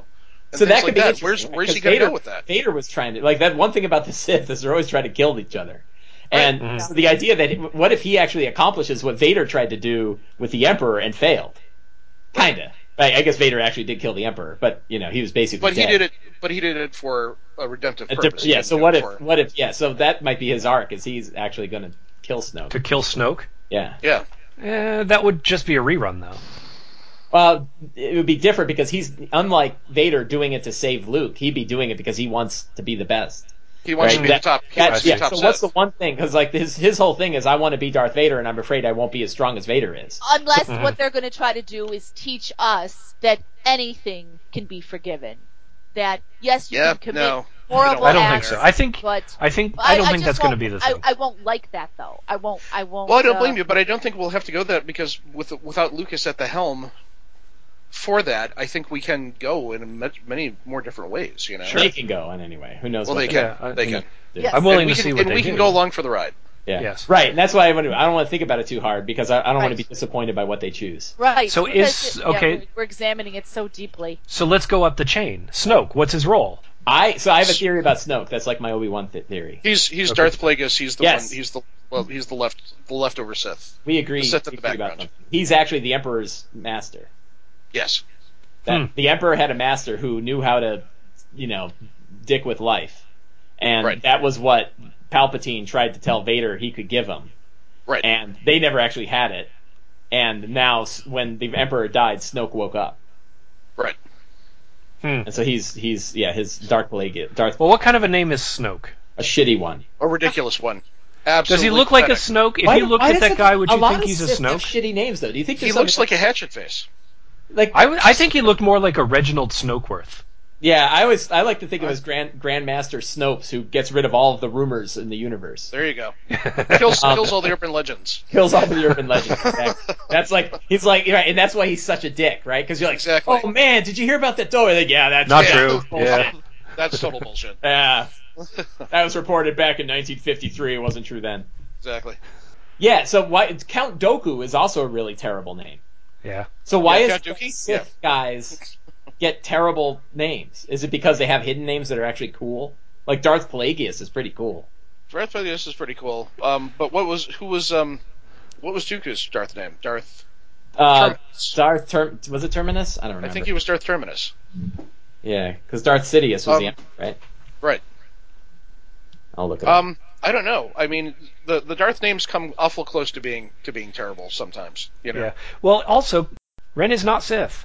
So that could be that. Where's he going to go with that? Vader was trying to, that one thing about the Sith is they're always trying to kill each other. And so the idea that, what if he actually accomplishes what Vader tried to do with the Emperor and failed? Kinda. I guess Vader actually did kill the Emperor, but, he was basically dead. He did it for a redemptive purpose. Yeah, so so that might be his arc, is he's actually going to kill Snoke. To kill Snoke? Yeah. Yeah. That would just be a rerun, though. Well, it would be different because he's, unlike Vader doing it to save Luke, he'd be doing it because he wants to be the best. He wants to be the top. So what's the one thing? Because his whole thing is, I want to be Darth Vader, and I'm afraid I won't be as strong as Vader is. Unless what they're going to try to do is teach us that anything can be forgiven. That yes, you can commit horrible. I don't think so. I don't think that's going to be the thing. I won't like that though. I won't. Well, I don't blame you, but I don't think we'll have to go that because without Lucas at the helm for that, I think we can go in many more different ways. You know, sure. They can go in any way. Who knows? Well, they can. They can. Yes. I'm willing to see what they do. And we can go along for the ride. Yeah. Yes. Right, and that's why I don't want to think about it too hard because I don't want to be disappointed by what they choose. Right. So we're examining it so deeply. So let's go up the chain. Snoke, what's his role? I have a theory about Snoke. That's like my Obi-Wan theory. He's okay. Darth Plagueis. He's the one. He's the leftover Sith. We agree. The Sith in the background. He's actually the Emperor's master. Yes. The Emperor had a master who knew how to, dick with life, and that was what Palpatine tried to tell Vader he could give him. Right. And they never actually had it. And now, when the Emperor died, Snoke woke up. Right. And so he's his Darth Plagueis. Well, what kind of a name is Snoke? A shitty one. A ridiculous one. Absolutely. Does he look like a Snoke? If you looked at that guy, would you think he's a Snoke? A lot of shitty names, though. Do you think he looks like a hatchet face? I think he looked more like a Reginald Snokeworth. Yeah, I like to think of his Grandmaster Snopes, who gets rid of all of the rumors in the universe. There you go. Kills all the urban legends. Kills all the urban legends. Exactly. That's he's like, right, and that's why he's such a dick, right? Because you're like, exactly. Oh man, did you hear about that door? Like, yeah, that's not true. Yeah, that's total bullshit. Yeah, that was reported back in 1953. It wasn't true then. Exactly. Yeah. So Count Dooku is also a really terrible name. Yeah. So why is Sith guys get terrible names? Is it because they have hidden names that are actually cool? Like Darth Plagueis is pretty cool. Darth Plagueis is pretty cool. But what was Dooku's Darth name? Terminus. Was it Terminus? I don't remember. I think he was Darth Terminus. Yeah, because Darth Sidious was the Emperor, right? Right. I'll look it up. I don't know. I mean, the Darth names come awful close to being terrible sometimes. Yeah. Well, also, Ren is not Sith.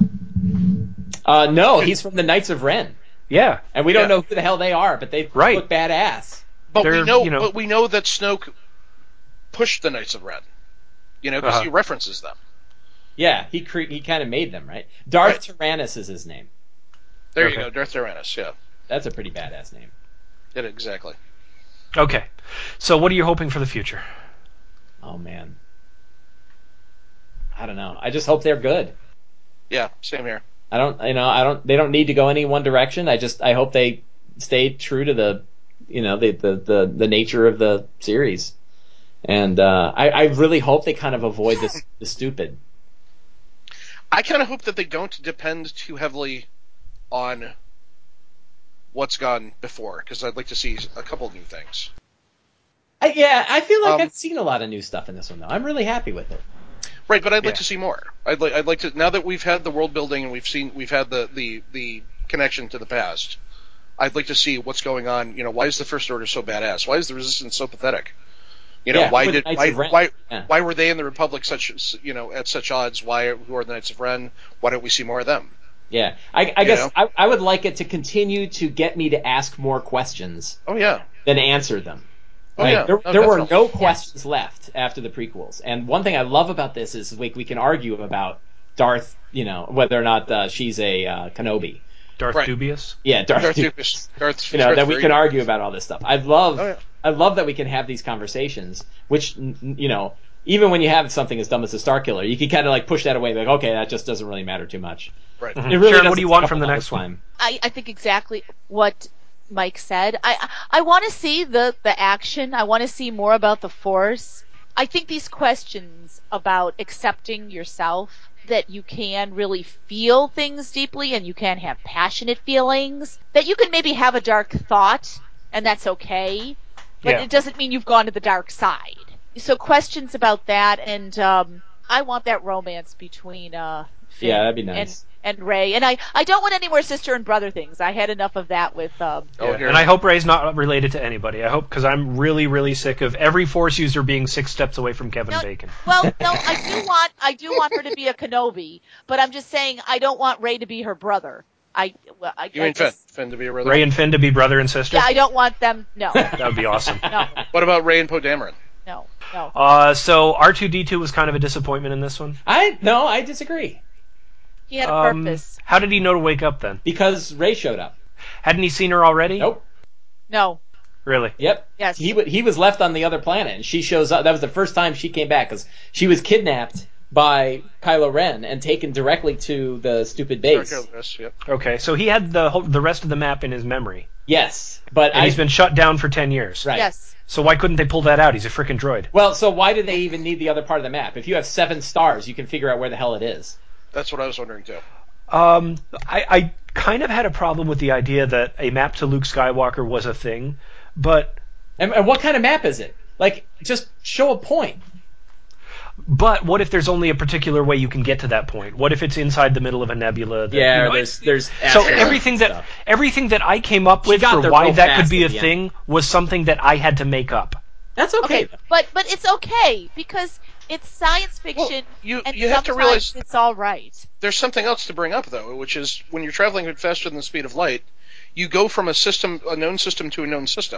No, he's from the Knights of Ren. Yeah. And we don't know who the hell they are, but they look badass. But we know that Snoke pushed the Knights of Ren. Because he references them. Yeah, he kind of made them, right? Darth Tyrannus is his name. There you go, Darth Tyrannus, yeah. That's a pretty badass name. Yeah, exactly. Okay. So what are you hoping for the future? Oh, man. I don't know. I just hope they're good. Yeah, same here. They don't need to go any one direction. I hope they stay true to the nature of the series. And I really hope they kind of avoid the stupid. I kind of hope that they don't depend too heavily on what's gone before, because I'd like to see a couple new things. I feel like I've seen a lot of new stuff in this one, though. I'm really happy with it. Right, but I'd like to see more. I'd like to, now that we've had the world building and we've had the connection to the past. I'd like to see what's going on. Why is the First Order so badass? Why is the Resistance so pathetic? Why were they and the Republic at such odds? Who are the Knights of Ren? Why don't we see more of them? Yeah, I guess I would like it to continue to get me to ask more questions. Oh yeah. Than answer them. Right? There were no questions left after the prequels. And one thing I love about this is we can argue about Darth, whether or not she's a Kenobi. Darth Dubious? Yeah, Darth Dubious. That we can argue about all this stuff. I love that we can have these conversations, which, even when you have something as dumb as a Starkiller, you can kind of push that away, okay, that just doesn't really matter too much. Right. Mm-hmm. It really Sharon, what do you want from the next one? I think exactly what Mike said. I want to see the action. I want to see more about the Force. I think these questions about accepting yourself, that you can really feel things deeply and you can have passionate feelings, that you can maybe have a dark thought and that's okay, but it doesn't mean you've gone to the dark side. So questions about that, and I want that romance between Finn that'd be nice. And Rey, and I don't want any more sister and brother things. I had enough of that with. And I hope Rey's not related to anybody. I hope, because I'm really, really sick of every Force user being 6 steps away from Kevin Bacon. Well, no, I do want her to be a Kenobi, but I'm just saying I don't want Rey to be her brother. You mean Finn to be a brother? Rey and Finn to be brother and sister? Yeah, I don't want them. No. That would be awesome. No. What about Rey and Poe Dameron? No. So R2-D2 was kind of a disappointment in this one. I disagree. He had a purpose. How did he know to wake up then? Because Rey showed up. Hadn't he seen her already? Nope. No. Really? Yep. Yes. He was left on the other planet, and she shows up. That was the first time she came back, because she was kidnapped by Kylo Ren and taken directly to the stupid base. Okay, so he had the rest of the map in his memory. Yes, but he's been shut down for 10 years. Right. Yes. So why couldn't they pull that out? He's a frickin' droid. Well, so why do they even need the other part of the map? If you have 7 stars, you can figure out where the hell it is. That's what I was wondering too. I kind of had a problem with the idea that a map to Luke Skywalker was a thing, but... And what kind of map is it? Like, just show a point. But what if there's only a particular way you can get to that point? What if it's inside the middle of a nebula? There's so everything that I came up with for why that could be a thing was something that I had to make up. That's okay. But it's okay because it's science fiction. Well, and you have to realize it's all right. There's something else to bring up though, which is when you're traveling faster than the speed of light, you go from a known system to a known system.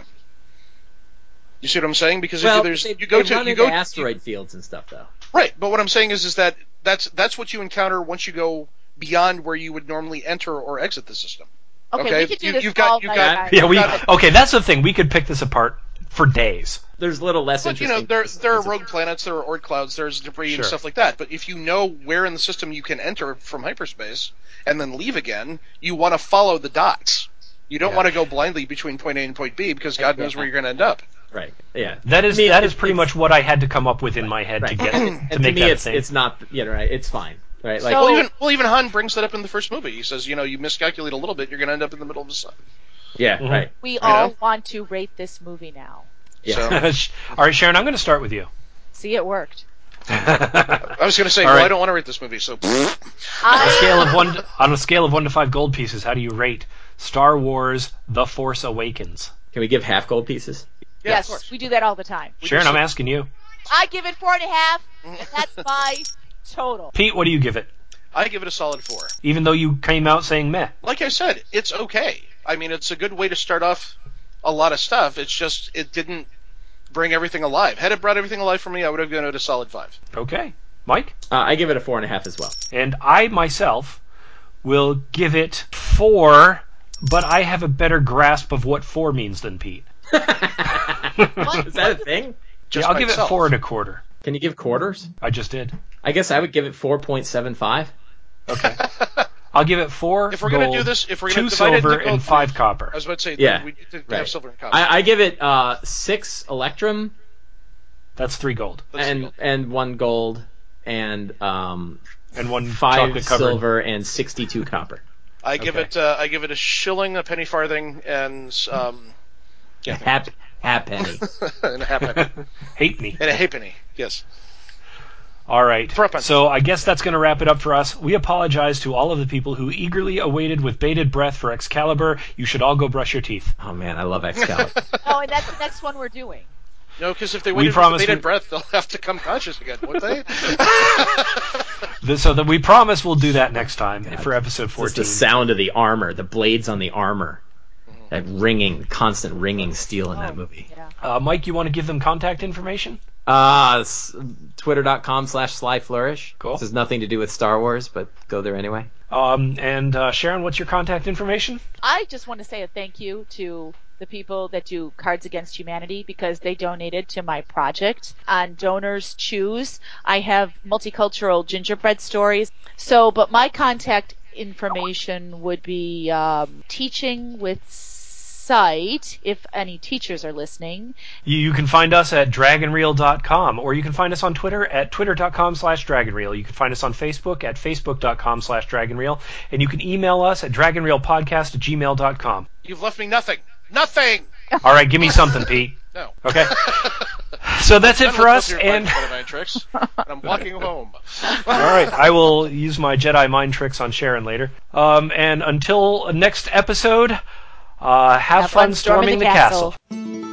You see what I'm saying? Because you go to asteroid fields and stuff, though. Right, but what I'm saying is that that's what you encounter once you go beyond where you would normally enter or exit the system. Okay, we could do this all night. Okay, that's the thing. We could pick this apart for days. There's a little less interesting. There are rogue planets, there are Oort clouds, there's debris and stuff like that. But if you know where in the system you can enter from hyperspace and then leave again, you want to follow the dots. You don't want to go blindly between point A and point B because God knows where you're going to end up. Right. Yeah. That is pretty much what I had to come up with in my head to get to make that thing. It's not. Yeah. Right. It's fine. Right. Like, even Han brings that up in the first movie. He says, you miscalculate a little bit, you're going to end up in the middle of the sun. Yeah. Mm-hmm. Right. We all want to rate this movie now. Yeah. So. All right, Sharon, I'm going to start with you. See, it worked. I was going to say, I don't want to rate this movie. So on a scale of 1 to 5 gold pieces, how do you rate Star Wars: The Force Awakens? Can we give half gold pieces? Yes, we do that all the time. Sharon, I'm asking you. I give it 4.5. That's my total. Pete, what do you give it? I give it a solid 4. Even though you came out saying meh. Like I said, it's okay. I mean, it's a good way to start off a lot of stuff. It's just it didn't bring everything alive. Had it brought everything alive for me, I would have given it a solid 5. Okay. Mike? I give it a 4.5 as well. And I, myself, will give it 4, but I have a better grasp of what 4 means than Pete. Is that a thing? I'll give it 4 1/4. Can you give quarters? I just did. I guess I would give it 4.75. Okay. I'll give it 4 if we're gold, going to do this, if we're going 2 to divide it silver, into gold, and 5 copper. I was about to say, we need to have silver and copper. I give it 6 electrum. That's 3 gold. And 1 gold and 1 5 silver and 62 copper. I give it a shilling, a penny farthing, and half penny. And a halfpenny. Halfpenny. And a halfpenny, yes. All right. So I guess that's going to wrap it up for us. We apologize to all of the people who eagerly awaited with bated breath for Excalibur. You should all go brush your teeth. Oh, man, I love Excalibur. Oh, and that's the next one we're doing. No, because if they wait with bated breath, they'll have to come conscious again, won't they? So we promise we'll do that next time for episode 14. It's the sound of the armor, the blades on the armor. That ringing, constant ringing steel in that movie. Yeah. Mike, you want to give them contact information? Twitter.com/slyflourish. Cool. This has nothing to do with Star Wars, but go there anyway. And Sharon, what's your contact information? I just want to say a thank you to the people that do Cards Against Humanity because they donated to my project on Donors Choose. I have multicultural gingerbread stories. But my contact information would be teaching with Sight, if any teachers are listening. You can find us at dragonreel.com, or you can find us on Twitter at twitter.com/dragonreel. You can find us on Facebook at facebook.com/dragonreel, and you can email us at dragonreelpodcast@gmail.com. You've left me nothing. Nothing! All right, give me something, Pete. No. Okay. So that's it for us, and I'm walking home. All right, I will use my Jedi mind tricks on Sharon later. And until next episode, have fun storming the castle.